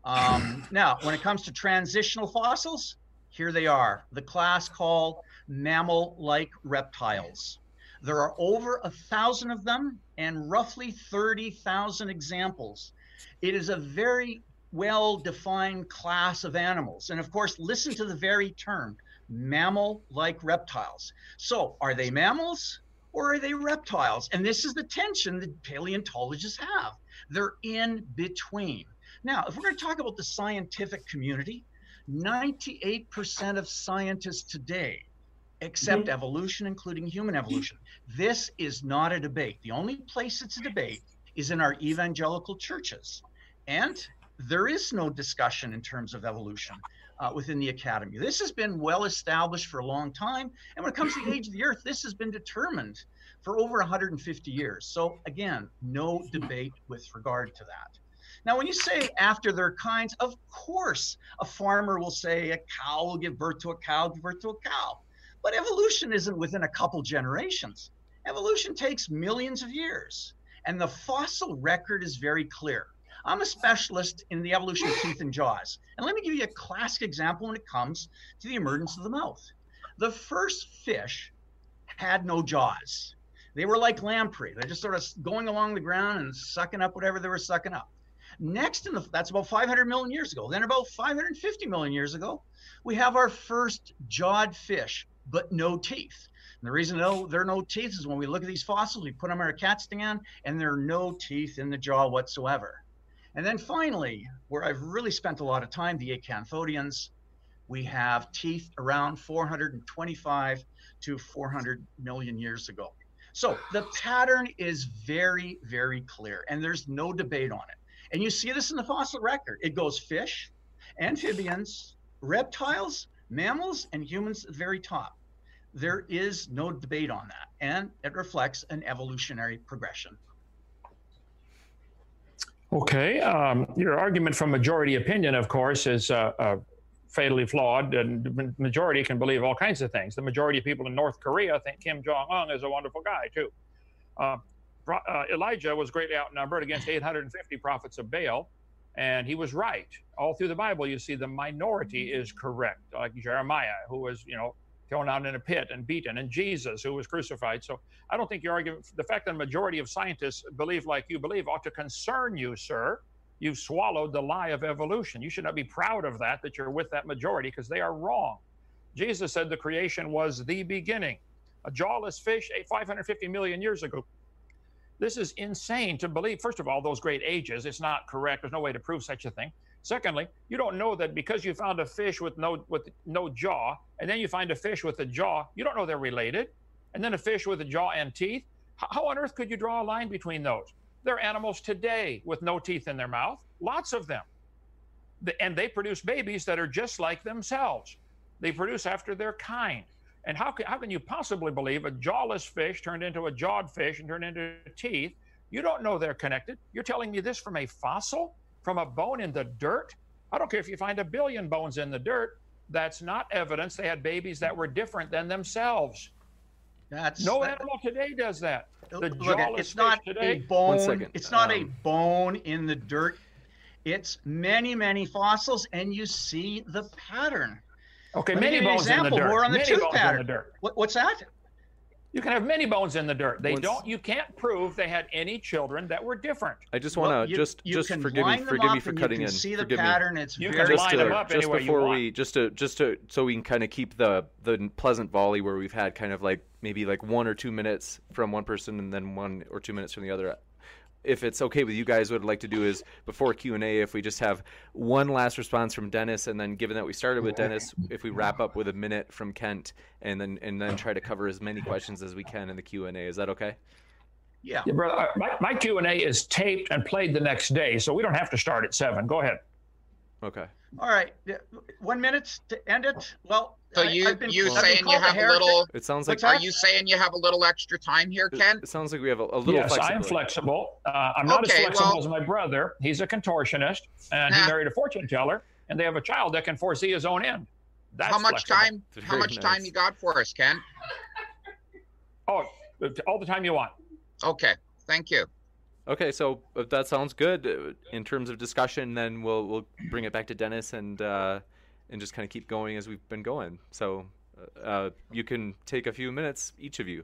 Um, now, when it comes to transitional fossils, here they are, the class called mammal-like reptiles. There are over a thousand of them and roughly thirty thousand examples. It is a very well-defined class of animals. And of course, listen to the very term, mammal-like reptiles. So are they mammals or are they reptiles? And this is the tension that paleontologists have. They're in between. Now, if we're going to talk about the scientific community, ninety-eight percent of scientists today accept mm-hmm. evolution, including human evolution. This is not a debate. The only place it's a debate is in our evangelical churches. And there is no discussion in terms of evolution uh, within the academy. This has been well established for a long time. And when it comes to the age of the earth, this has been determined for over one hundred fifty years. So again, no debate with regard to that. Now, when you say after their kinds, of course, a farmer will say a cow will give birth to a cow, give birth to a cow. But evolution isn't within a couple generations. Evolution takes millions of years. And the fossil record is very clear. I'm a specialist in the evolution of teeth and jaws. And let me give you a classic example when it comes to the emergence of the mouth. The first fish had no jaws. They were like lamprey. They're just sort of going along the ground and sucking up whatever they were sucking up. Next, in the, that's about five hundred million years ago. Then about five hundred fifty million years ago, we have our first jawed fish, but no teeth. And the reason no, there are no teeth is when we look at these fossils, we put them on our cat stand, and there are no teeth in the jaw whatsoever. And then finally, where I've really spent a lot of time, the acanthodians, we have teeth around four hundred twenty-five to four hundred million years ago. So the pattern is very, very clear, and there's no debate on it. And you see this in the fossil record. It goes fish, amphibians, reptiles, mammals, and humans at the very top. There is no debate on that, and it reflects an evolutionary progression. Okay, um, your argument from majority opinion, of course, is uh, uh, fatally flawed, and the majority can believe all kinds of things. The majority of people in North Korea think Kim Jong-un is a wonderful guy, too. Uh, uh, Elijah was greatly outnumbered against eight hundred fifty prophets of Baal, and he was right. All through the Bible, you see the minority is correct, like Jeremiah, who was, you know, thrown out in a pit and beaten, and Jesus, who was crucified. So I don't think your argument, the fact that the majority of scientists believe like you believe ought to concern you, sir. You've swallowed the lie of evolution. You should not be proud of that, that you're with that majority, because they are wrong. Jesus said the creation was the beginning. A jawless fish five hundred fifty million years ago. This is insane to believe. First of all, those great ages, it's not correct. There's no way to prove such a thing. Secondly, you don't know that because you found a fish with no with no jaw, and then you find a fish with a jaw, you don't know they're related. And then a fish with a jaw and teeth. How on earth could you draw a line between those? There are animals today with no teeth in their mouth, lots of them. And they produce babies that are just like themselves. They produce after their kind. And how can, how can you possibly believe a jawless fish turned into a jawed fish and turned into teeth? You don't know they're connected. You're telling me this from a fossil? From a bone in the dirt? I don't care if you find a billion bones in the dirt. That's not evidence they had babies that were different than themselves. That's no that, animal today does that. The look, jawless it's not fish today. a bone. One second. It's not Um, a bone in the dirt. It's many, many fossils, and you see the pattern. Okay, Let me many give you an bones in the example, dirt. more on the many tooth bones pattern. in the dirt. What, what's that? You can have many bones in the dirt. They Once- don't. You can't prove they had any children that were different. I just want to Well, you- just you just can forgive me line them forgive me up for and cutting you in. can see the Forgive me. pattern. It's You can very line Just, them to, up just any way you before want. we just to just to so we can kind of keep the the pleasant volley where we've had kind of like maybe like one or two minutes from one person and then one or two minutes from the other. If it's okay with you guys, what I'd like to do is before Q and A, if we just have one last response from Dennis, and then given that we started with Dennis, if we wrap up with a minute from Kent, and then and then try to cover as many questions as we can in the Q and A. Is that okay? Yeah. Yeah, brother. uh, My, my Q and A is taped and played the next day, so we don't have to start at seven. Go ahead. Okay. All right, one minute to end it. Well, so I, you I've been, you I've been saying you called have a heretic. little? It sounds like. Are you saying you have a little extra time here, Ken? It sounds like we have a, a little. Yes, flexibility. I'm flexible. Uh, I'm not Okay, as flexible well- as my brother. He's a contortionist, and he Nah. married a fortune teller, and they have a child that can foresee his own end. That's How much flexible. time? How Very much nice. time you got for us, Ken? Oh, all the time you want. Okay, thank you. Okay, so if that sounds good uh, in terms of discussion, then we'll we'll bring it back to Dennis and uh, and just kind of keep going as we've been going. So uh, you can take a few minutes, each of you.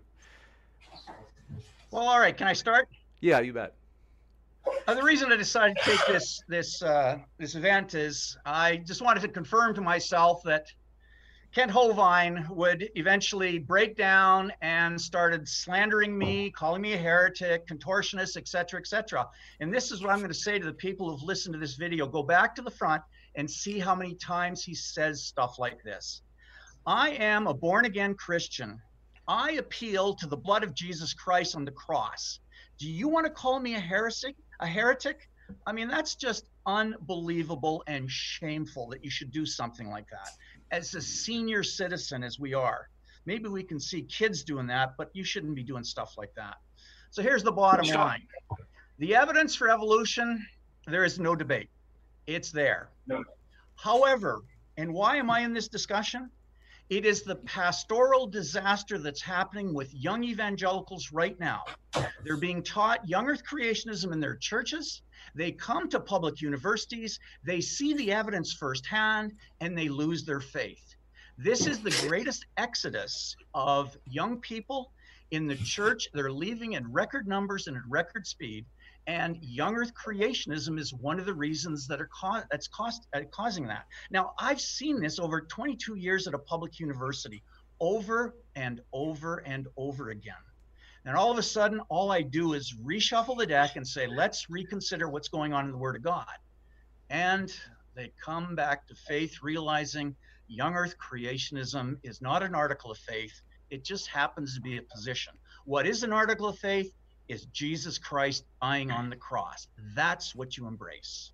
Well, all right. Can I start? Yeah, you bet. Uh, the reason I decided to take this this uh, this event is I just wanted to confirm to myself that Kent Hovind would eventually break down and started slandering me, calling me a heretic, contortionist, et cetera, et cetera. And this is what I'm going to say to the people who've listened to this video. Go back to the front and see how many times he says stuff like this. I am a born-again Christian. I appeal to the blood of Jesus Christ on the cross. Do you want to call me a heretic? A heretic? I mean, that's just unbelievable and shameful that you should do something like that. As a senior citizen as we are, maybe we can see kids doing that, but you shouldn't be doing stuff like that. So here's the bottom Stop. line. The evidence for evolution, there is no debate. It's there. No. However, and why am I in this discussion? It is the pastoral disaster that's happening with young evangelicals right now. They're being taught young earth creationism in their churches. They come to public universities, they see the evidence firsthand, and they lose their faith. This is the greatest exodus of young people in the church. They're leaving in record numbers and at record speed. And young earth creationism is one of the reasons that are co- that's cost, uh, causing that. Now, I've seen this over twenty-two years at a public university, over and over and over again. And all of a sudden, all I do is reshuffle the deck and say, let's reconsider what's going on in the Word of God. And they come back to faith, realizing young earth creationism is not an article of faith. It just happens to be a position. What is an article of faith is Jesus Christ dying on the cross. That's what you embrace.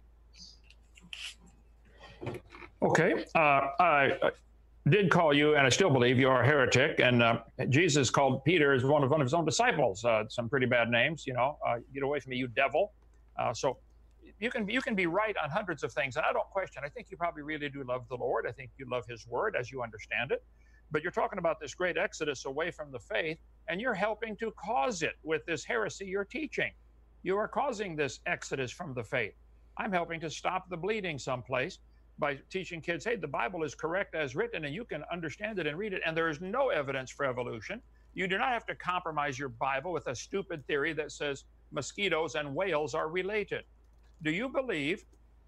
Okay. Uh, I, I did call you, and I still believe you are a heretic. And uh, Jesus called Peter as one of one of his own disciples. Uh, some pretty bad names, you know. Uh, get away from me, you devil. Uh, so you can you can be right on hundreds of things, and I don't question. I think you probably really do love the Lord. I think you love His Word as you understand it. But you're talking about this great exodus away from the faith, and you're helping to cause it with this heresy you're teaching. You are causing this exodus from the faith. I'm helping to stop the bleeding someplace by teaching kids, hey, the Bible is correct as written, and you can understand it and read it, and there is no evidence for evolution. You do not have to compromise your Bible with a stupid theory that says mosquitoes and whales are related. Do you believe,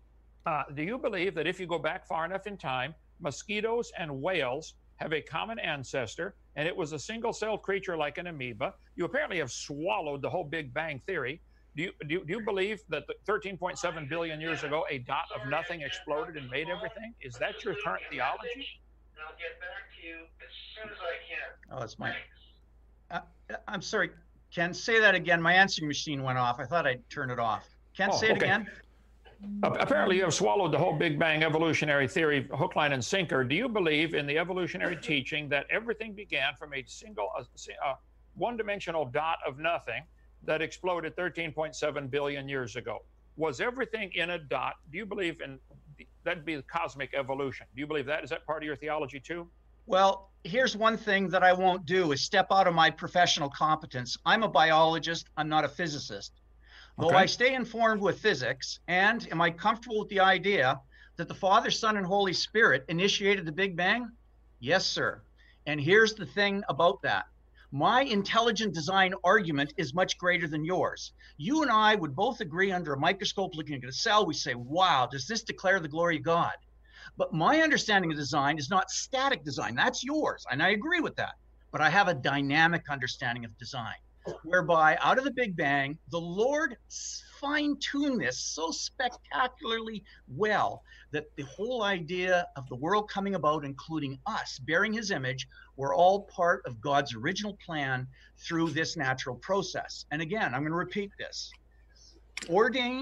uh, do you believe that if you go back far enough in time, mosquitoes and whales have a common ancestor, and it was a single-celled creature like an amoeba? You apparently have swallowed the whole Big Bang Theory. Do you, do you, do you believe that thirteen point seven billion years ago, a dot of nothing exploded and made everything? Is that your current theology? I'll get back to you as soon as I can. Oh, that's my... Uh, I'm sorry, Ken, say that again. My answering machine went off. I thought I'd turn it off. Ken, Oh, say it okay. again. Apparently, you have swallowed the whole Big Bang evolutionary theory, hook, line, and sinker. Do you believe in the evolutionary teaching that everything began from a single, a, a one-dimensional dot of nothing that exploded thirteen point seven billion years ago? Was everything in a dot? Do you believe in that'd be the cosmic evolution? Do you believe that? Is that part of your theology too? Well, here's one thing that I won't do is step out of my professional competence. I'm a biologist. I'm not a physicist. Though Okay. I stay informed with physics, and am I comfortable with the idea that the Father, Son, and Holy Spirit initiated the Big Bang? Yes, sir. And here's the thing about that. My intelligent design argument is much greater than yours. You and I would both agree under a microscope looking at a cell, we say, wow, does this declare the glory of God? But my understanding of design is not static design. That's yours, and I agree with that. But I have a dynamic understanding of design, whereby out of the Big Bang, the Lord fine-tuned this so spectacularly well that the whole idea of the world coming about, including us bearing His image, were all part of God's original plan through this natural process. And again, I'm going to repeat this. Ordained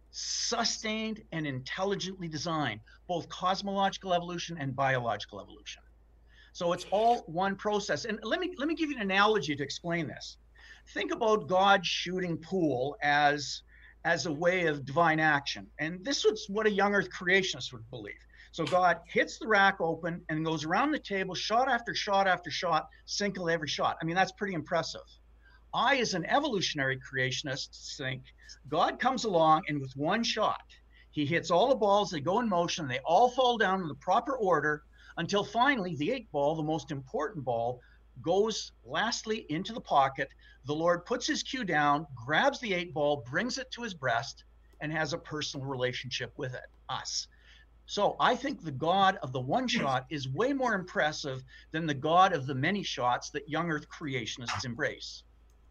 sustained and intelligently designed, both cosmological evolution and biological evolution. So it's all one process. And let me let me give you an analogy to explain this. Think about God shooting pool as as a way of divine action. And this was what a young earth creationist would believe. So God hits the rack open and goes around the table, shot after shot after shot, single every shot. I mean, that's pretty impressive. I, as an evolutionary creationist, think God comes along and with one shot, he hits all the balls, they go in motion, they all fall down in the proper order until finally the eight ball, the most important ball, goes lastly into the pocket. The Lord puts his cue down, grabs the eight ball, brings it to his breast, and has a personal relationship with it, us. So I think the God of the one shot is way more impressive than the God of the many shots that young earth creationists embrace.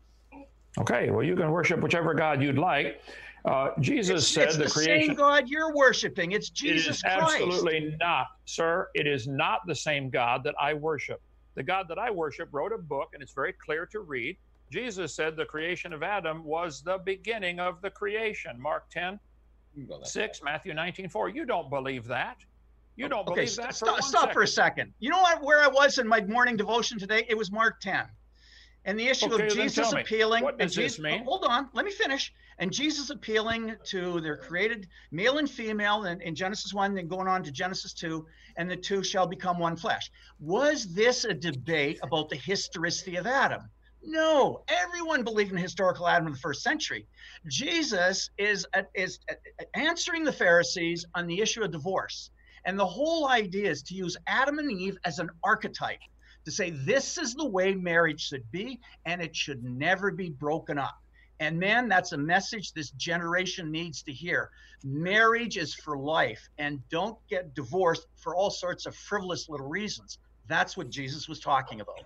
Okay, well, you can worship whichever God you'd like. Uh, Jesus it's, said it's the, the creation. Same God you're worshiping. It's Jesus it is Christ. Absolutely not, sir. It is not the same God that I worship. The God that I worship wrote a book, and it's very clear to read. Jesus said the creation of Adam was the beginning of the creation. Mark ten, six, Matthew nineteen, four. You don't believe that. You don't okay, believe st that. Stop, for, stop for a second. You know what, where I was in my morning devotion today? It was Mark ten. And the issue okay, of Jesus appealing. What does and this Jesus, mean? Hold on, let me finish. And Jesus appealing to their created male and female in, in Genesis one, then going on to Genesis two, and the two shall become one flesh. Was this a debate about the historicity of Adam? No, everyone believed in historical Adam in the first century. Jesus is, is answering the Pharisees on the issue of divorce. And the whole idea is to use Adam and Eve as an archetype, to say this is the way marriage should be, and it should never be broken up. And man, that's a message this generation needs to hear. Marriage is for life, and don't get divorced for all sorts of frivolous little reasons. That's what Jesus was talking about.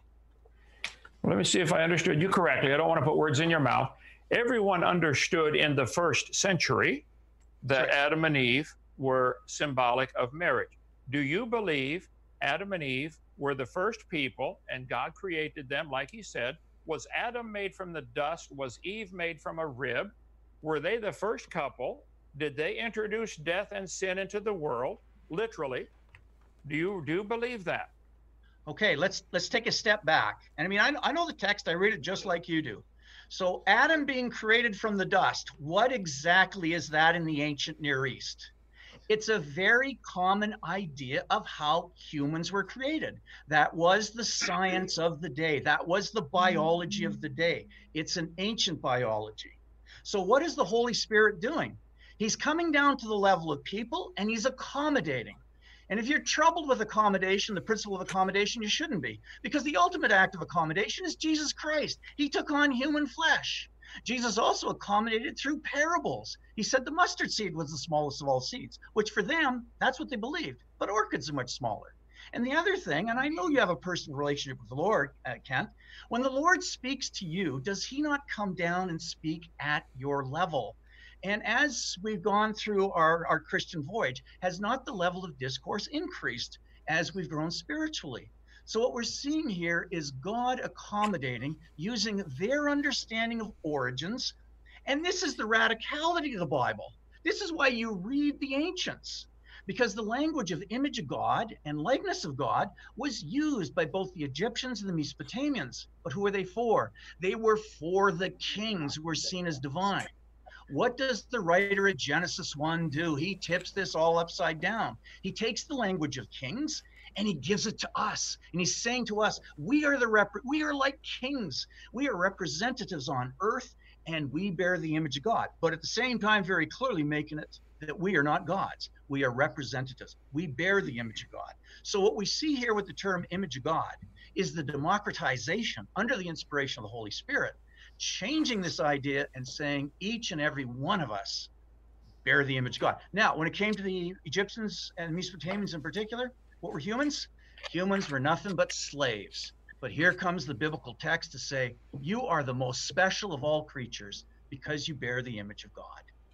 Well, let me see if I understood you correctly. I don't want to put words in your mouth. Everyone understood in the first century that Right. Adam and Eve were symbolic of marriage. Do you believe Adam and Eve were the first people and God created them like he said? Was Adam made from the dust? Was Eve made from a rib? Were they the first couple? Did they introduce death and sin into the world? Literally. Do you do you believe that? Okay, let's let's take a step back. And I mean, I, I know the text, I read it just like you do. So Adam being created from the dust, what exactly is that in the ancient Near East? It's a very common idea of how humans were created. That was the science of the day. That was the biology of the day. It's an ancient biology. So what is the Holy Spirit doing? He's coming down to the level of people and he's accommodating. And if you're troubled with accommodation, the principle of accommodation, you shouldn't be, because the ultimate act of accommodation is Jesus Christ. He took on human flesh. Jesus also accommodated through parables. He said the mustard seed was the smallest of all seeds, which for them, that's what they believed. But orchids are much smaller. And the other thing, and I know you have a personal relationship with the Lord, uh, Kent, when the Lord speaks to you, does he not come down and speak at your level? And as we've gone through our, our Christian voyage, has not the level of discourse increased as we've grown spiritually? So what we're seeing here is God accommodating, using their understanding of origins. And this is the radicality of the Bible. This is why you read the ancients, because the language of image of God and likeness of God was used by both the Egyptians and the Mesopotamians. But who are they for? They were for the kings who were seen as divine. What does the writer of Genesis one do? He tips this all upside down. He takes the language of kings and he gives it to us. And he's saying to us, we are the rep we are like kings. We are representatives on earth and we bear the image of God. But at the same time, very clearly making it that we are not gods. We are representatives. We bear the image of God. So what we see here with the term image of God is the democratization under the inspiration of the Holy Spirit, changing this idea and saying each and every one of us bear the image of God. Now, when it came to the Egyptians and Mesopotamians in particular, what were humans? Humans were nothing but slaves. But here comes the biblical text to say, you are the most special of all creatures because you bear the image of God.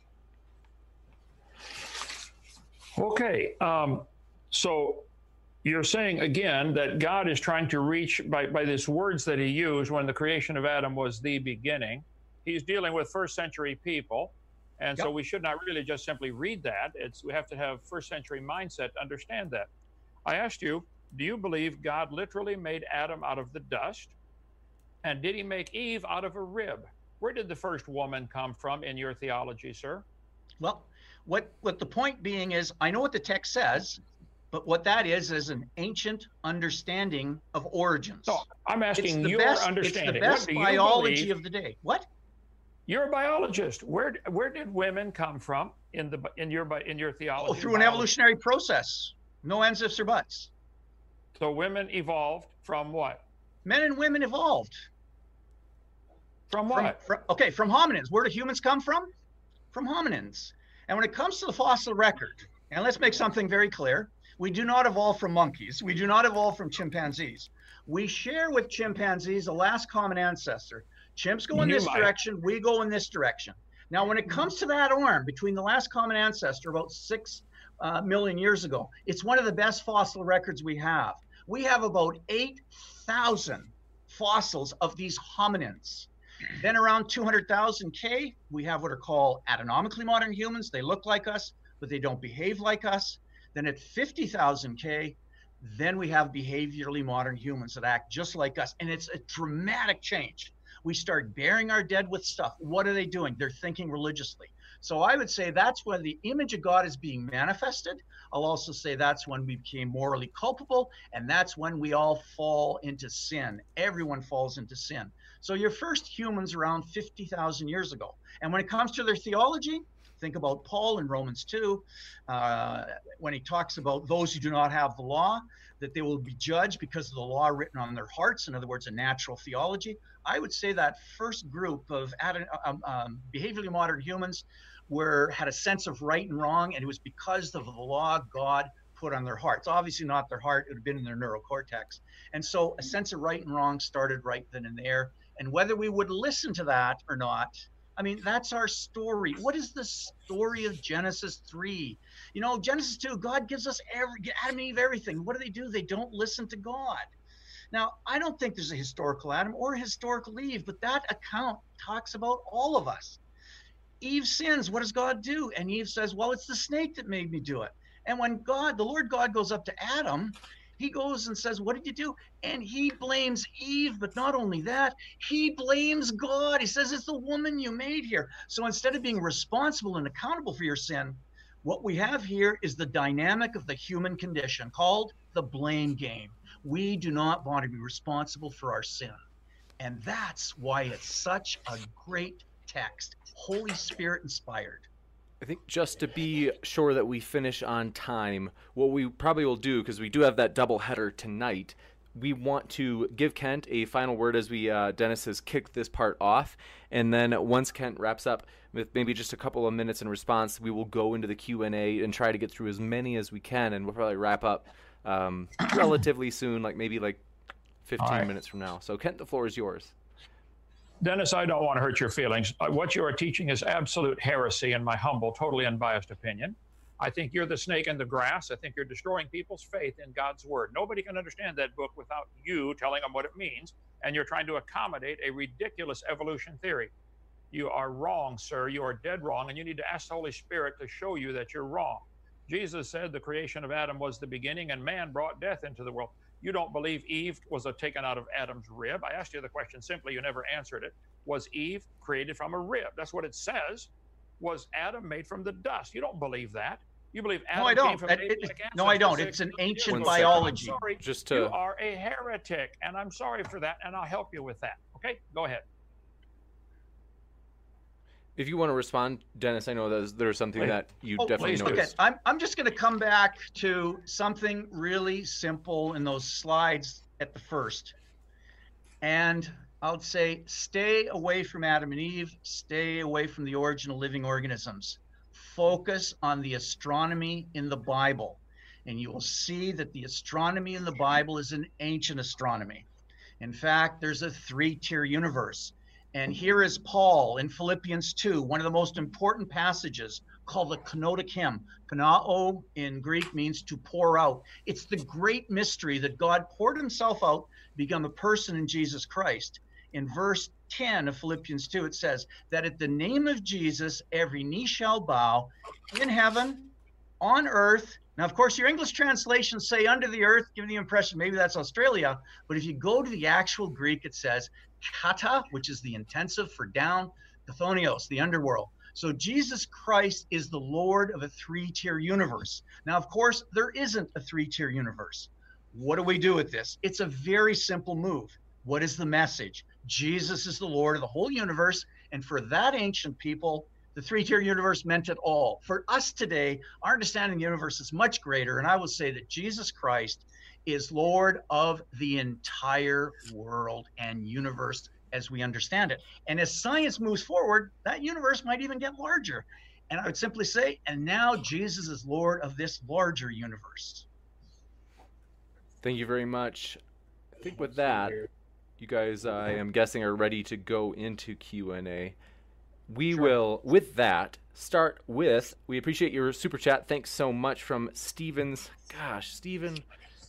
Okay, um, so you're saying again that God is trying to reach by, by these words that he used when the creation of Adam was the beginning. He's dealing with first century people. And Yep. so we should not really just simply read that. It's we have to have first century mindset to understand that. I asked you, do you believe God literally made Adam out of the dust? And did he make Eve out of a rib? Where did the first woman come from in your theology, sir? Well, what, what the point being is, I know what the text says, but what that is is an ancient understanding of origins. No, I'm It's asking the your best, understanding. It's the best What do you biology believe- of the day. What? You're a biologist. Where where did women come from in the in your bi- in your theology? Oh, through an biology? evolutionary process. No ands, ifs, or buts. So women evolved from what? Men and women evolved. From From, what? from, okay, from hominins. Where do humans come from? From hominins. And when it comes to the fossil record, and let's make something very clear, we do not evolve from monkeys. We do not evolve from chimpanzees. We share with chimpanzees the last common ancestor. Chimps go in You this might. direction, we go in this direction. Now, when it comes to that arm between the last common ancestor about six uh, million years ago, it's one of the best fossil records we have. We have about eight thousand fossils of these hominins. Then around two hundred thousand K, we have what are called anatomically modern humans. They look like us, but they don't behave like us. Then at fifty thousand K, then we have behaviorally modern humans that act just like us. And it's a dramatic change. We start burying our dead with stuff. What are they doing? They're thinking religiously. So I would say that's when the image of God is being manifested. I'll also say that's when we became morally culpable, and that's when we all fall into sin. Everyone falls into sin. So your first humans around fifty thousand years ago. And when it comes to their theology, think about Paul in Romans two, uh, when he talks about those who do not have the law, that they will be judged because of the law written on their hearts. In other words, a natural theology. I would say that first group of um, um, behaviorally modern humans were had a sense of right and wrong, and it was because of the law God put on their hearts. Obviously not their heart, it would have been in their neurocortex. And so a sense of right and wrong started right then and there. And whether we would listen to that or not, I mean, that's our story. What is the story of Genesis three? You know, Genesis two, God gives us every, Adam and Eve everything. What do they do? They don't listen to God. Now, I don't think there's a historical Adam or a historical Eve, but that account talks about all of us. Eve sins. What does God do? And Eve says, well, it's the snake that made me do it. And when God, the Lord God goes up to Adam, he goes and says, what did you do? And he blames Eve, but not only that, he blames God. He says, it's the woman you made here. So instead of being responsible and accountable for your sin, what we have here is the dynamic of the human condition called the blame game. We do not want to be responsible for our sin. And that's why it's such a great text, Holy Spirit inspired. I think just to be sure that we finish on time, what we probably will do, because we do have that double header tonight, we want to give Kent a final word as we uh, Dennis has kicked this part off, and then once Kent wraps up with maybe just a couple of minutes in response, we will go into the Q and A and try to get through as many as we can, and we'll probably wrap up um, relatively soon, like maybe like fifteen right. minutes from now. So Kent, the floor is yours. Dennis, I don't want to hurt your feelings. Uh, What you are teaching is absolute heresy, in my humble, totally unbiased opinion. I think you're the snake in the grass. I think you're destroying people's faith in God's word. Nobody can understand that book without you telling them what it means, and you're trying to accommodate a ridiculous evolution theory. You are wrong, sir. You are dead wrong, and you need to ask the Holy Spirit to show you that you're wrong. Jesus said the creation of Adam was the beginning, and man brought death into the world. You don't believe Eve was a, taken out of Adam's rib. I asked you the question simply. You never answered it. Was Eve created from a rib? That's what it says. Was Adam made from the dust? You don't believe that. You believe Adam No, I came don't. from That- an it- Adamic no, I don't. ancestor It's an six million ancient years ago. biology. I'm sorry. Just to- You are a heretic, and I'm sorry for that, and I'll help you with that. Okay, go ahead. If you want to respond, Dennis, I know there's, there's something Please. that you Oh, definitely please do. Okay, noticed. I'm, I'm just going to come back to something really simple in those slides at the first. And I'll say, stay away from Adam and Eve, stay away from the origin of living organisms. Focus on the astronomy in the Bible. And you will see that the astronomy in the Bible is an ancient astronomy. In fact, there's a three-tier universe. And here is Paul in Philippians two, one of the most important passages called the kenotic hymn. Kanao in Greek means to pour out. It's the great mystery that God poured himself out, become a person in Jesus Christ. In verse ten of Philippians two, it says that at the name of Jesus, every knee shall bow in heaven, on earth. Now, of course, your English translations say under the earth, giving the impression maybe that's Australia. But if you go to the actual Greek, it says kata, which is the intensive for down, chthonios, the underworld. So Jesus Christ is the Lord of a three-tier universe. Now, of course, there isn't a three-tier universe. What do we do with this? It's a very simple move. What is the message? Jesus is the Lord of the whole universe. And for that ancient people, the three-tier universe meant it all. For us today, our understanding of the universe is much greater. And I will say that Jesus Christ is Lord of the entire world and universe as we understand it. And as science moves forward, that universe might even get larger. And I would simply say, and now Jesus is Lord of this larger universe. Thank you very much. I think with that, you guys, uh, I am guessing, are ready to go into Q and A. We sure. will, with that, start with, we appreciate your super chat. Thanks so much from Stevens. Gosh, Steven,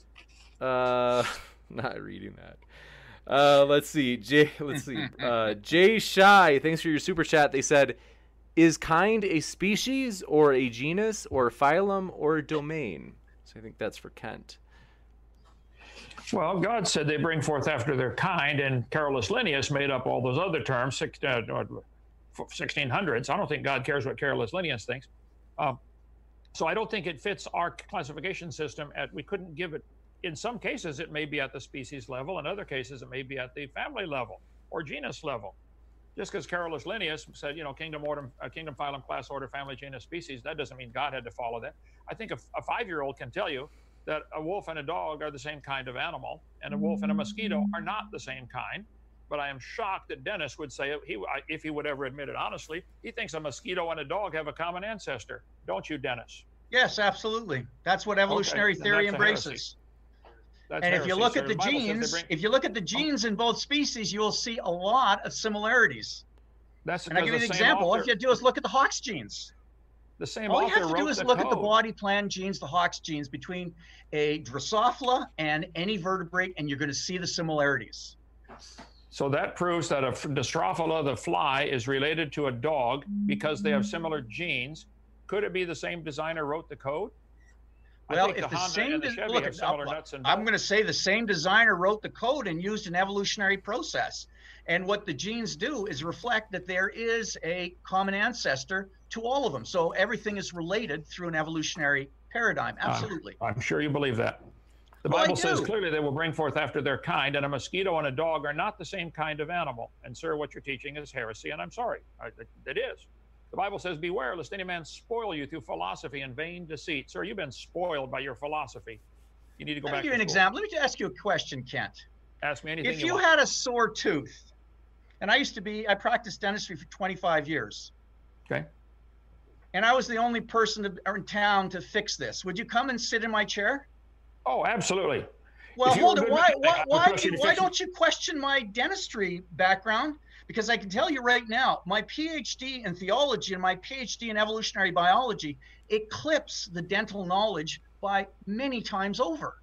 uh, not reading that. Uh, let's see, Jay, let's see, uh, Jay Shy, thanks for your super chat. They said, is kind a species or a genus or phylum or domain? So I think that's for Kent. Well, God said they bring forth after their kind, and Carolus Linnaeus made up all those other terms, six, uh, sixteen hundreds. I don't think God cares what Carolus Linnaeus thinks. Um, so I don't think it fits our classification system. At, we couldn't give it, in some cases, it may be at the species level. In other cases, it may be at the family level or genus level. Just because Carolus Linnaeus said, you know, kingdom, order, uh, kingdom, phylum, class, order, family, genus, species, that doesn't mean God had to follow that. I think a, a five-year-old can tell you that a wolf and a dog are the same kind of animal, and a wolf and a mosquito are not the same kind. But I am shocked that Dennis would say, he, if he would ever admit it honestly, he thinks a mosquito and a dog have a common ancestor. Don't you, Dennis? Yes, absolutely. That's what evolutionary okay. theory embraces. That's and heresy, if you look sir. at the, the genes, bring... if you look at the genes in both species, you will see a lot of similarities. That's and I'll give you an example. Author... All you have to do is look at the Hox genes. The same All author you have to wrote do is the look code. at the body plan genes, the Hox genes, between a Drosophila and any vertebrate, and you're going to see the similarities. So that proves that a Drosophila, the fly, is related to a dog because they have similar genes. Could it be the same designer wrote the code? Well, I think if the, the Honda same and the Chevy look, have similar nuts and I'm going to say the same designer wrote the code and used an evolutionary process. And what the genes do is reflect that there is a common ancestor to all of them. So everything is related through an evolutionary paradigm. Absolutely. I'm, I'm sure you believe that. The well, Bible says clearly they will bring forth after their kind, and a mosquito and a dog are not the same kind of animal. And sir, what you're teaching is heresy, and I'm sorry. I, it, it is. The Bible says, beware lest any man spoil you through philosophy and vain deceit. Sir, you've been spoiled by your philosophy. You need to go Let back me give to you an school. example. Let me ask you a question, Kent. Ask me anything If you, you want. had a sore tooth, and I used to be, I practiced dentistry for twenty-five years. Okay. And I was the only person to, in town to fix this. Would you come and sit in my chair? Oh, absolutely. Well, hold on. Why, why, why, you, why don't you question my dentistry background? Because I can tell you right now, my PhD in theology and my PhD in evolutionary biology eclipse the dental knowledge by many times over.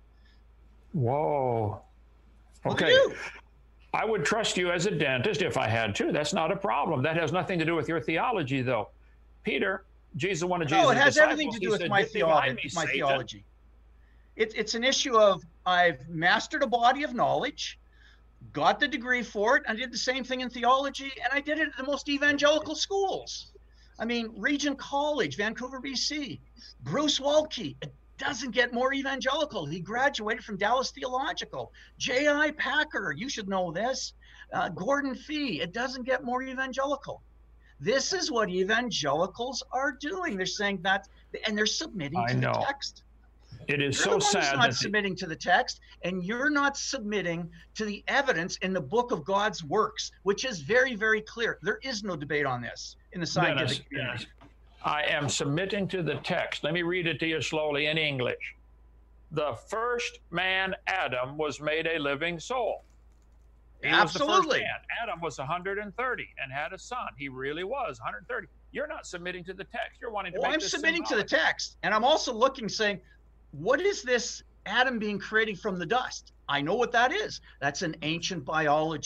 Whoa. Okay. I would trust you as a dentist if I had to. That's not a problem. That has nothing to do with your theology, though. Peter, Jesus, one of Jesus' No, it has disciples, everything to do he with said, my, "Get theology, behind me, my Satan." theology. It, it's an issue of I've mastered a body of knowledge, got the degree for it. I did the same thing in theology, and I did it at the most evangelical schools. I mean, Regent College, Vancouver, B C. Bruce Waltke, it doesn't get more evangelical. He graduated from Dallas Theological. J I Packer, you should know this. Uh, Gordon Fee, it doesn't get more evangelical. This is what evangelicals are doing. They're saying that, and they're submitting I to know. the text. It is You're so the one sad who's that not the- submitting to the text, and you're not submitting to the evidence in the book of God's works, which is very, very clear. There is no debate on this in the scientific Dennis, community. Dennis, I am submitting to the text. Let me read it to you slowly in English. The first man, Adam, was made a living soul. He Absolutely. Was the first man. Adam was one hundred thirty and had a son. He really was one hundred thirty. You're not submitting to the text. You're wanting to Well, make I'm this submitting symbolic. to the text, and I'm also looking, saying, what is this Adam being created from the dust? I know what that is. That's an ancient biology.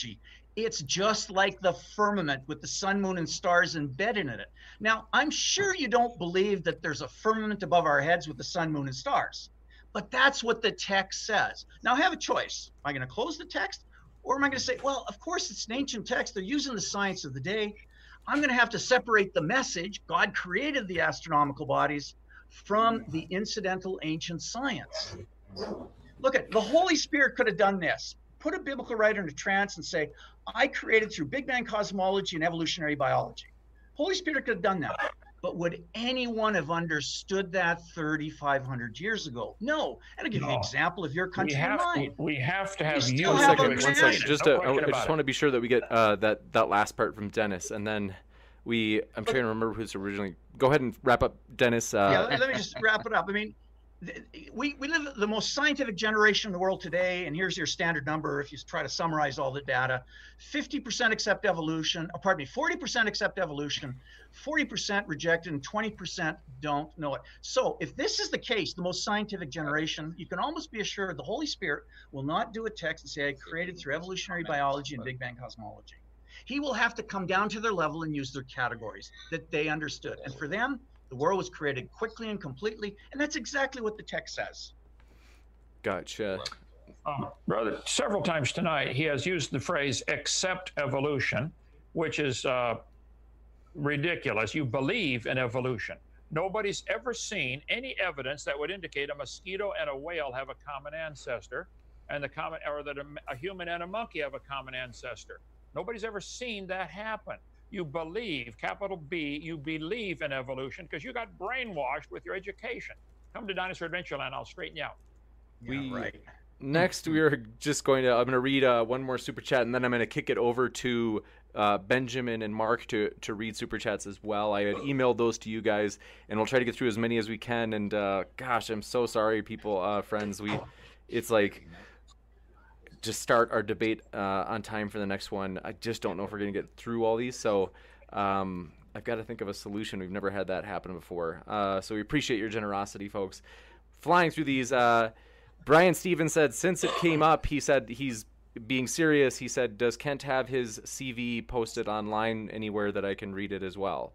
It's just like the firmament with the sun, moon, and stars embedded in it. Now, I'm sure you don't believe that there's a firmament above our heads with the sun, moon, and stars, but that's what the text says. Now, I have a choice. Am I going to close the text, or am I going to say, well, of course, it's an ancient text. They're using the science of the day. I'm going to have to separate the message, God created the astronomical bodies, from the incidental ancient science. Look at, the Holy Spirit could have done this. Put a biblical writer into trance and say, I created through Big Bang cosmology and evolutionary biology. Holy Spirit could have done that. But would anyone have understood that thirty-five hundred years ago? No. And I'll give you an example of your country we have, and mine. We have to have you. One have second, a one second. Just, no uh, I, I just it. want to be sure that we get uh, that that last part from Dennis, and then we. I'm trying to remember who's originally. Go ahead and wrap up, Dennis. Uh, yeah, let, let me just wrap it up. I mean, th- we we live the most scientific generation in the world today, and here's your standard number. If you try to summarize all the data, fifty percent accept evolution. Oh, pardon me, forty percent accept evolution, forty percent reject, and twenty percent don't know it. So, if this is the case, the most scientific generation, you can almost be assured the Holy Spirit will not do a text and say, "I created through evolutionary biology and Big Bang cosmology." He will have to come down to their level and use their categories that they understood. And for them, the world was created quickly and completely, and that's exactly what the text says. Gotcha. Um, brother, several times tonight, he has used the phrase accept evolution, which is uh, ridiculous. You believe in evolution. Nobody's ever seen any evidence that would indicate a mosquito and a whale have a common ancestor, and the common, or that a, a human and a monkey have a common ancestor. Nobody's ever seen that happen. You believe, capital B, you believe in evolution because you got brainwashed with your education. Come to Dinosaur Adventureland, I'll straighten you out. We, yeah, right. Next, we are just going to, I'm going to read uh, one more super chat, and then I'm going to kick it over to uh, Benjamin and Mark to, to read super chats as well. I had emailed those to you guys, and we'll try to get through as many as we can. And uh, gosh, I'm so sorry, people, uh, friends. We, it's like, just start our debate uh, on time for the next one. I just don't know if we're going to get through all these, so um, I've got to think of a solution. We've never had that happen before. Uh, so we appreciate your generosity, folks. Flying through these, uh, Brian Stevens said, since it came up, he said he's being serious. He said, does Kent have his C V posted online anywhere that I can read it as well?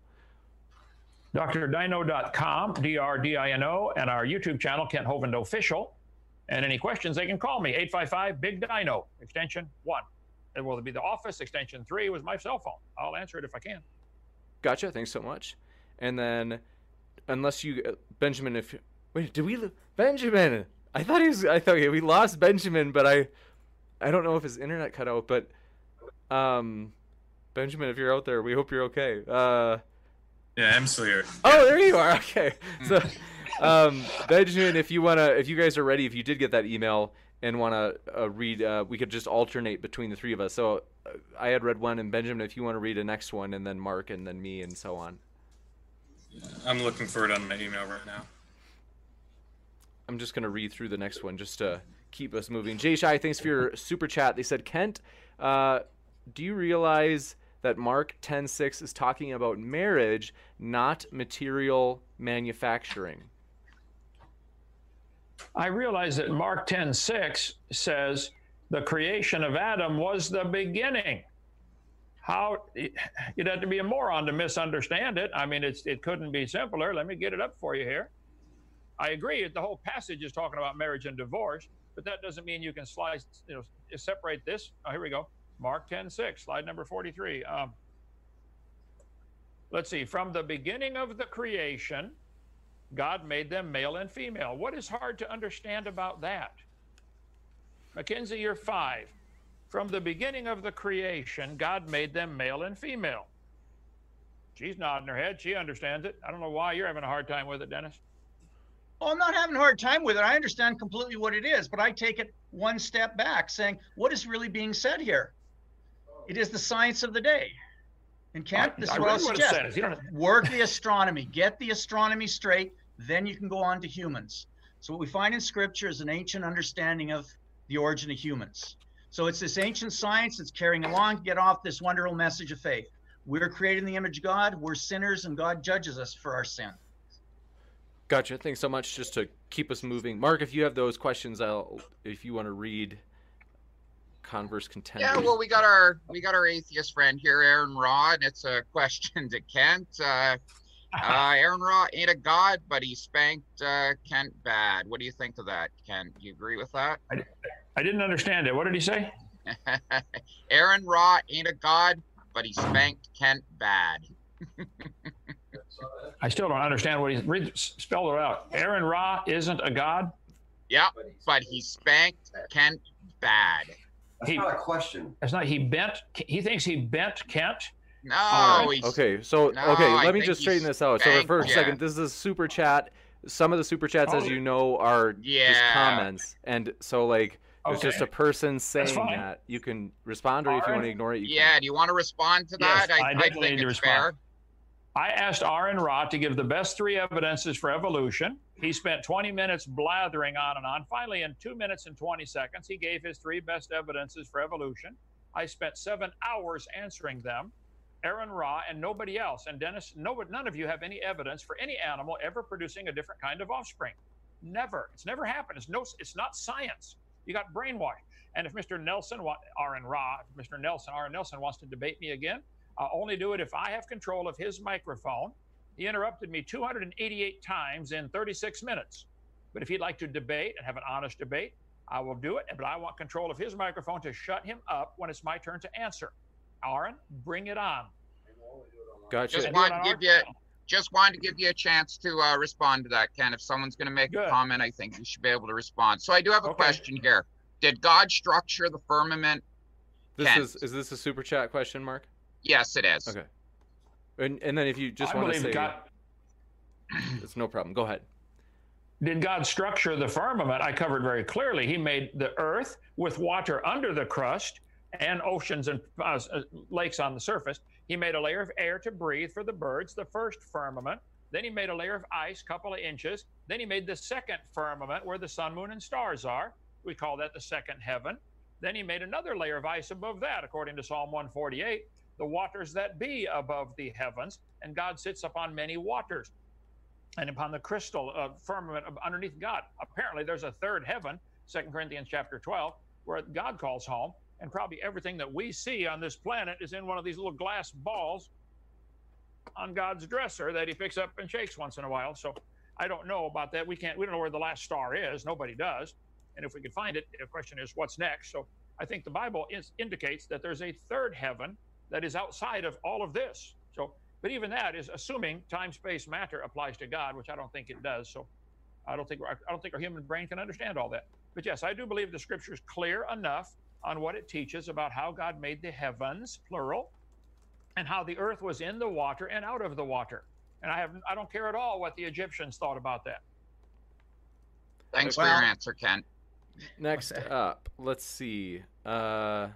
D R Dino dot com, D R D I N O, and our YouTube channel, Kent Hovind Official. And any questions, they can call me, eight five five, big dino, extension one. It will be the office, extension three was my cell phone. I'll answer it if I can. Gotcha, thanks so much. And then, unless you, uh, Benjamin, if, wait, did we, Benjamin, I thought he was, I thought okay, we lost Benjamin, but I, I don't know if his internet cut out, but, um, Benjamin, if you're out there, we hope you're okay. Uh, yeah, I'm still here. Oh, there you are, okay. So, um, Benjamin, if you wanna, if you guys are ready, if you did get that email and wanna uh, read, uh, we could just alternate between the three of us. So uh, I had read one, and Benjamin, if you want to read the next one, and then Mark, and then me, and so on. I'm looking for it on my email right now. I'm just gonna read through the next one just to keep us moving. Jay Shai, thanks for your super chat. They said, Kent, uh, do you realize that Mark ten six is talking about marriage, not material manufacturing? I realize that Mark ten six says the creation of Adam was the beginning. How, you'd have to be a moron to misunderstand it. I mean, it's, it couldn't be simpler. Let me get it up for you here. I agree that the whole passage is talking about marriage and divorce, but that doesn't mean you can slice, you know, separate this. Oh, here we go. Mark ten six, slide number forty-three. Um, let's see, from the beginning of the creation, God made them male and female. What is hard to understand about that? Mackenzie, you're five. From the beginning of the creation, God made them male and female. She's nodding her head. She understands it. I don't know why you're having a hard time with it, Dennis. Well, I'm not having a hard time with it. I understand completely what it is, but I take it one step back, saying, what is really being said here? It is the science of the day. And Kent, this is what I'll suggest. Work the astronomy, get the astronomy straight, then you can go on to humans. So what we find in Scripture is an ancient understanding of the origin of humans. So it's this ancient science that's carrying along to get off this wonderful message of faith. We're created in the image of God, we're sinners, and God judges us for our sin. Gotcha. Thanks so much. Just to keep us moving. Mark, if you have those questions, I'll, if you want to read, converse contenders. Yeah, well, we got our we got our atheist friend here, Aaron Raw, and it's a question to Kent. Uh, uh, Aaron Raw ain't a god, but he spanked uh, Kent bad. What do you think of that, Kent? Do you agree with that? I, I didn't understand it. What did he say? Aaron Raw ain't a god, but he spanked Kent bad. I still don't understand what he read, spelled it out. Aaron Ra isn't a god? Yeah, but he spanked Kent bad. That's He- not a question. It's not he bent. He thinks he bent Kent. No, All right. he's Okay, so No, okay, I let me think just he's straighten this out. So spanked, for a yeah. second, this is a super chat. Some of the super chats, as Oh. you know, are just Yeah. comments, and so like there's Okay. just a person saying fine. that. You can respond, or if you All want to right. ignore it, you yeah. Do you want to respond to Yes, that? I, I I definitely think need to it's fair. respond. I asked Aaron Ra to give the best three evidences for evolution. He spent twenty minutes blathering on and on. Finally, in two minutes and twenty seconds, he gave his three best evidences for evolution. I spent seven hours answering them. Aaron Ra and nobody else. And Dennis, no, none of you have any evidence for any animal ever producing a different kind of offspring. Never. It's never happened. It's no. It's not science. You got brainwashed. And if Mister Nelson, wa- Aaron Ra, if Mister Nelson, Aaron Nelson wants to debate me again, I'll only do it if I have control of his microphone. He interrupted me two hundred eighty-eight times in thirty-six minutes. But if he'd like to debate and have an honest debate, I will do it. But I want control of his microphone to shut him up when it's my turn to answer. Aaron, bring it on. Gotcha. Just And do it want on to our give you channel. just wanted to give you a chance to uh, respond to that, Ken. If someone's going to make Good. a comment, I think you should be able to respond. So I do have a Okay. question here. Did God structure the firmament? This Ken. is is this a super chat question, Mark? Yes, it is. Okay. And and then if you just I want to believe say, God, it's no problem. Go ahead. did God structure the firmament? I covered very clearly. He made the earth with water under the crust and oceans and uh, uh, lakes on the surface. He made a layer of air to breathe for the birds, the first firmament. Then he made a layer of ice, couple of inches. Then he made the second firmament where the sun, moon, and stars are. We call that the second heaven. Then he made another layer of ice above that, according to Psalm one forty-eight, the waters that be above the heavens. And God sits upon many waters and upon the crystal uh, firmament underneath God. Apparently, there's a third heaven, Second Corinthians chapter twelve, where God calls home. And probably everything that we see on this planet is in one of these little glass balls on God's dresser that he picks up and shakes once in a while. So I don't know about that. We can't, we don't know where the last star is. Nobody does. And if we could find it, the question is what's next? So I think the Bible is, indicates that there's a third heaven that is outside of all of this. So, but even that is assuming time, space, matter applies to God, which I don't think it does. So I don't think, I don't think our human brain can understand all that. But yes, I do believe the scripture is clear enough on what it teaches about how God made the heavens, plural, and how the earth was in the water and out of the water. And I have I don't care at all what the Egyptians thought about that. Thanks for Well- your answer, Ken. Next up, let's see. Uh,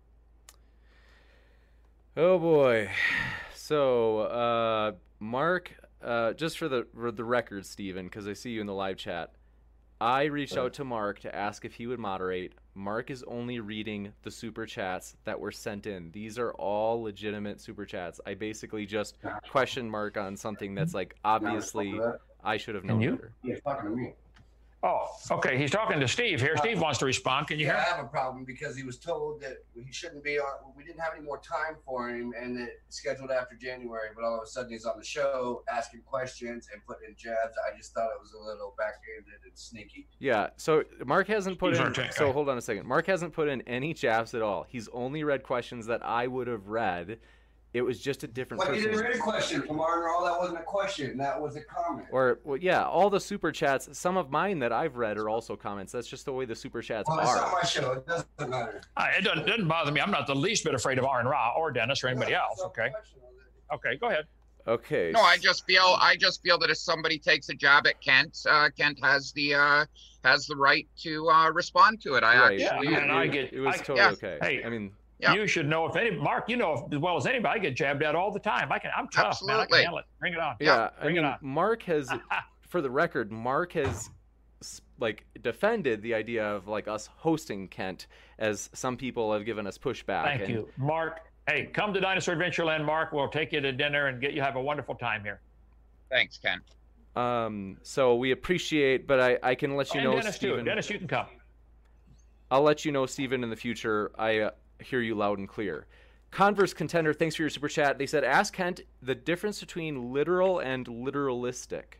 oh boy. So, uh, Mark, uh, just for the for the record, Stephen, because I see you in the live chat, I reached out to Mark to ask if he would moderate. Mark is only reading the super chats that were sent in. These are all legitimate super chats. I basically just questioned Mark on something that's like obviously I should have known And you? better. He's talking to me. Oh, okay. He's talking to Steve here. Steve wants to respond. Can you Yeah, I hear? have a problem because he was told that he shouldn't be on. We didn't have any more time for him, and that it's scheduled after January. But all of a sudden, he's on the show asking questions and putting in jabs. I just thought it was a little backhanded and sneaky. Yeah, so Mark hasn't put Steve's in. our tech So guy. hold on a second. Mark hasn't put in any jabs at all. He's only read questions that I would have read. It was just a different But you didn't person. read a question from Arnold. That wasn't a question. That was a comment. Or well, yeah, all the super chats. Some of mine that I've read are also comments. That's just the way the super chats Well, it's not are. my show. It doesn't matter. Uh, it doesn't, doesn't bother me. I'm not the least bit afraid of Aaron Ra or Dennis or anybody else. Okay. Okay, go ahead. Okay. No, I just feel I just feel that if somebody takes a jab at Kent, uh, Kent has the uh, has the right to uh, respond to it. I Right. actually Yeah, and I it, get- it was I- totally yeah. okay. Hey. I mean, Yeah. You should know if any Mark, you know as well as anybody, I get jabbed at all the time. I can I'm tough, man. I Absolutely. can handle it. Bring it on. yeah. I bring it mean, on. Mark has, for the record, Mark has s- like defended the idea of like us hosting Kent, as some people have given us pushback. Thank and, you. Mark, hey, come to Dinosaur Adventureland, Mark. We'll take you to dinner and get you have a wonderful time here. Thanks, Ken. Um, so we appreciate, but I, I can let you and know, Dennis too. Stephen. Dennis, you can come. I'll let you know, Stephen, in the future. I uh, hear you loud and clear. Converse Contender, thanks for your super chat. They said, ask Kent the difference between literal and literalistic.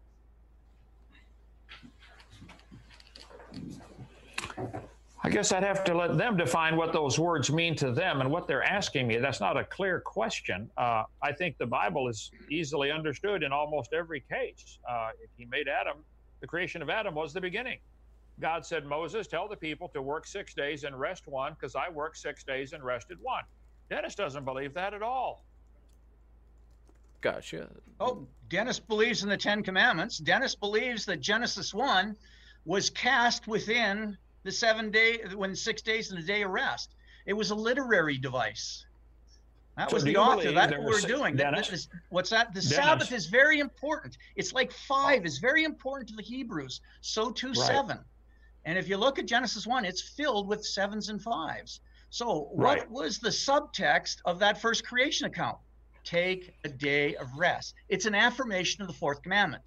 I guess I'd have to let them define what those words mean to them and what they're asking me. That's not a clear question. Uh, I think the Bible is easily understood in almost every case. Uh, if he made Adam, the creation of Adam was the beginning. God said, Moses, tell the people to work six days and rest one, because I worked six days and rested one. Dennis doesn't believe that at all. Gotcha. Oh, Dennis believes in the Ten Commandments. Dennis believes that Genesis one was cast within the seven day, when six days and a day of rest. It was a literary device. That So was do the you author. believe That's there what were we're six- doing. That- Dennis? that is- what's that? The Dennis. Sabbath is very important. It's like five is very important to the Hebrews. So too Right. seven. And if you look at Genesis one, it's filled with sevens and fives. So what Right. was the subtext of that first creation account? Take a day of rest. It's an affirmation of the fourth commandment.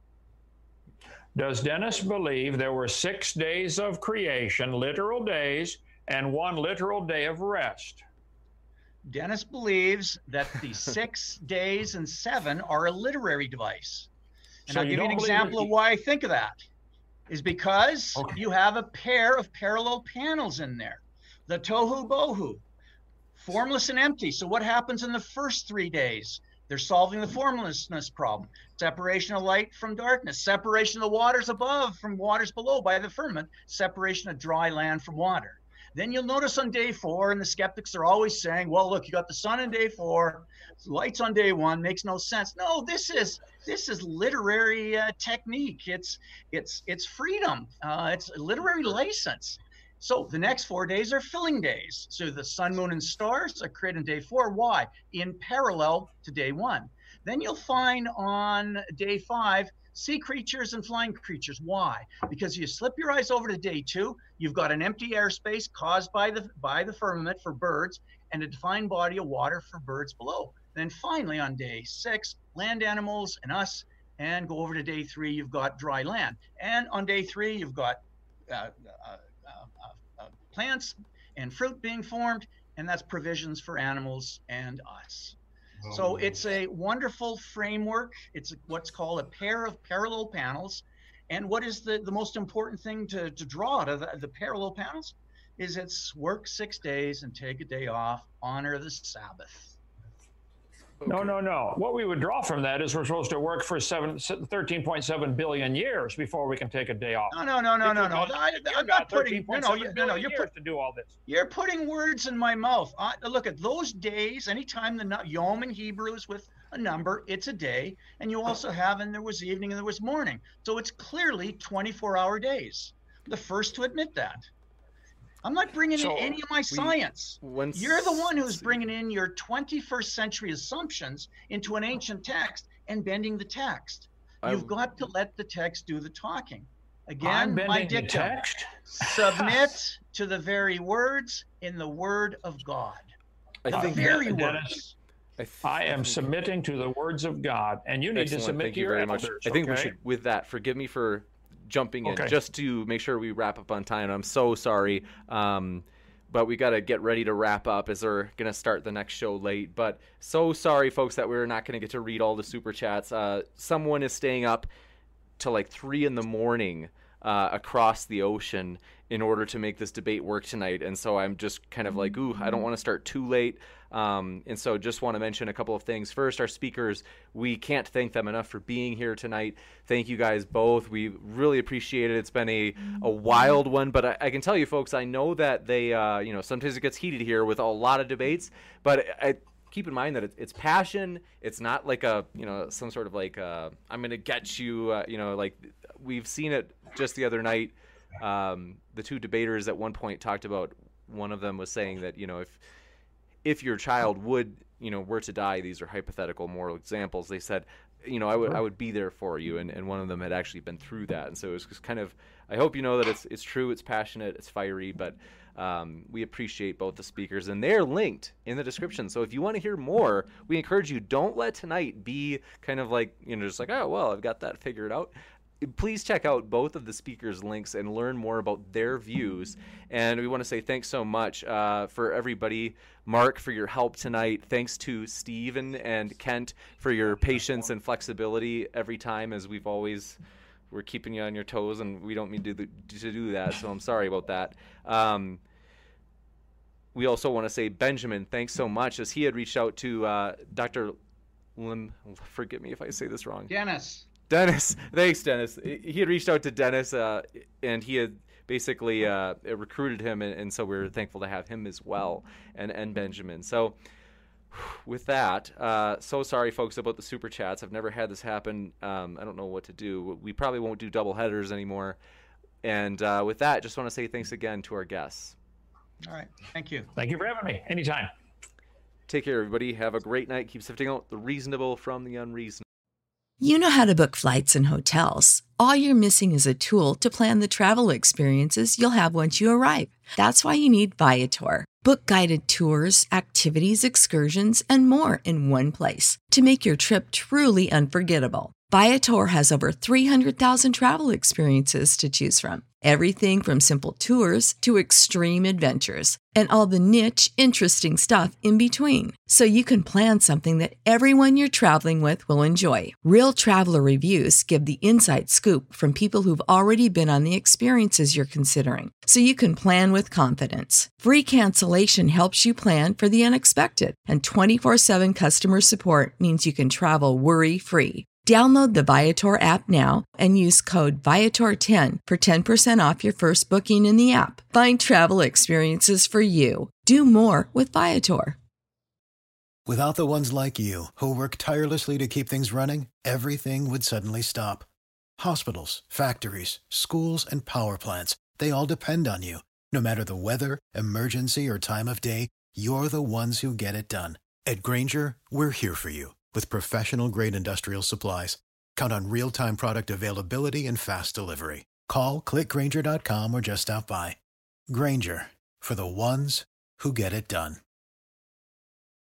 Does Dennis believe there were six days of creation, literal days, and one literal day of rest? Dennis believes that the six days and seven are a literary device. And So I'll you give you an don't believe example that of why I think of that. Is because Okay. you have a pair of parallel panels in there. The tohu bohu, formless and empty. So what happens in the first three days? They're solving the formlessness problem. Separation of light from darkness, separation of the waters above from waters below by the firmament, separation of dry land from water. Then you'll notice on day four, and the skeptics are always saying, well, look, you got the sun on day four, lights on day one, makes no sense. No, this is this is literary uh, technique. It's it's it's freedom. Uh, it's a literary license. So the next four days are filling days. So the sun, moon, and stars are created on day four. Why? In parallel to day one. Then you'll find on day five, sea creatures and flying creatures. Why? Because you slip your eyes over to day two, you've got an empty airspace caused by the by the firmament for birds and a defined body of water for birds below. Then finally on day six, land animals and us, and go over to day three, you've got dry land. And on day three, you've got uh, uh, uh, uh, plants and fruit being formed, and that's provisions for animals and us. So it's a wonderful framework. It's what's called a pair of parallel panels. And what is the, the most important thing to, to draw out of the, the parallel panels is it's work six days and take a day off, honor the Sabbath. No, no, no. What we would draw from that is we're supposed to work for seven, thirteen point seven billion years before we can take a day off. No, no, no, no, no, no. I, I'm not putting, no, no, you- no, no, you're years put, to do all this. You're putting words in my mouth. I, look at those days. Anytime the nu- Yom in Hebrew is with a number, it's a day. And you also have, and there was evening and there was morning. So it's clearly twenty-four hour days. The first to admit that. I'm not bringing So in any of my science. once- You're the one who's bringing in your twenty-first century assumptions into an ancient text and bending the text. You've I- got to let the text do the talking. I'm Again, my bending the dictum. text. Submit to the very words in the word of God. I The think very Dennis, words. I, th- I am think- submitting to the words of God, and you need Excellent. to submit Thank to you your very much. elders. I think we okay? should, with that, forgive me for jumping in Okay. just to make sure we wrap up on time. I'm so sorry. Um, but we got to get ready to wrap up as we're going to start the next show late. But so sorry, folks, that we're not going to get to read all the super chats. Uh, someone is staying up till like three in the morning uh, across the ocean in order to make this debate work tonight. And so I'm just kind of like, ooh, I don't want to start too late. Um, and so just want to mention a couple of things. First, our speakers, we can't thank them enough for being here tonight. Thank you guys both. We really appreciate it. It's been a, a wild one, but I, I can tell you folks, I know that they, uh, you know, sometimes it gets heated here with a lot of debates, but I, keep in mind that it's, it's passion. It's not like a, you know, some sort of like, uh, I'm going to get you, uh, you know, like we've seen it just the other night. Um, the two debaters at one point talked about, one of them was saying that, you know, if, if your child would, you know, were to die, these are hypothetical moral examples. They said, you know, I would I would be there for you, and, and one of them had actually been through that, and so it was just kind of. I hope you know that it's it's true, it's passionate, it's fiery, but um, we appreciate both the speakers, and they're linked in the description. So if you want to hear more, we encourage you, don't let tonight be kind of like, you know, just like, oh well, I've got that figured out. please check out both of the speakers' links and learn more about their views. And we want to say thanks so much uh, for everybody. Mark, for your help tonight. Thanks to Stephen and Kent for your patience and flexibility every time, as we've always, we're keeping you on your toes, and we don't mean to, to do that, so I'm sorry about that. Um, we also want to say, Benjamin, thanks so much, as he had reached out to uh, Doctor Lim, forgive me if I say this wrong. Dennis. Dennis, thanks, Dennis. He had reached out to Dennis, uh, and he had basically uh, recruited him, and, and so we're thankful to have him as well, and, and Benjamin. So with that, uh, so sorry, folks, about the Super Chats. I've never had this happen. Um, I don't know what to do. We probably won't do double headers anymore. And uh, with that, just want to say thanks again to our guests. All right. Thank you. Thank you for having me. Anytime. Take care, everybody. Have a great night. Keep sifting out the reasonable from the unreasonable. You know how to book flights and hotels. All you're missing is a tool to plan the travel experiences you'll have once you arrive. That's why you need Viator. Book guided tours, activities, excursions, and more in one place to make your trip truly unforgettable. Viator has over three hundred thousand travel experiences to choose from. Everything from simple tours to extreme adventures and all the niche, interesting stuff in between. So you can plan something that everyone you're traveling with will enjoy. Real traveler reviews give the inside scoop from people who've already been on the experiences you're considering. So you can plan with confidence. Free cancellation helps you plan for the unexpected. And twenty-four seven customer support means you can travel worry-free. Download the Viator app now and use code Viator ten for ten percent off your first booking in the app. Find travel experiences for you. Do more with Viator. Without the ones like you, who work tirelessly to keep things running, everything would suddenly stop. Hospitals, factories, schools, and power plants, they all depend on you. No matter the weather, emergency, or time of day, you're the ones who get it done. At Grainger, we're here for you. With professional-grade industrial supplies, count on real-time product availability and fast delivery. Call, click Grainger dot com, or just stop by. Grainger, for the ones who get it done.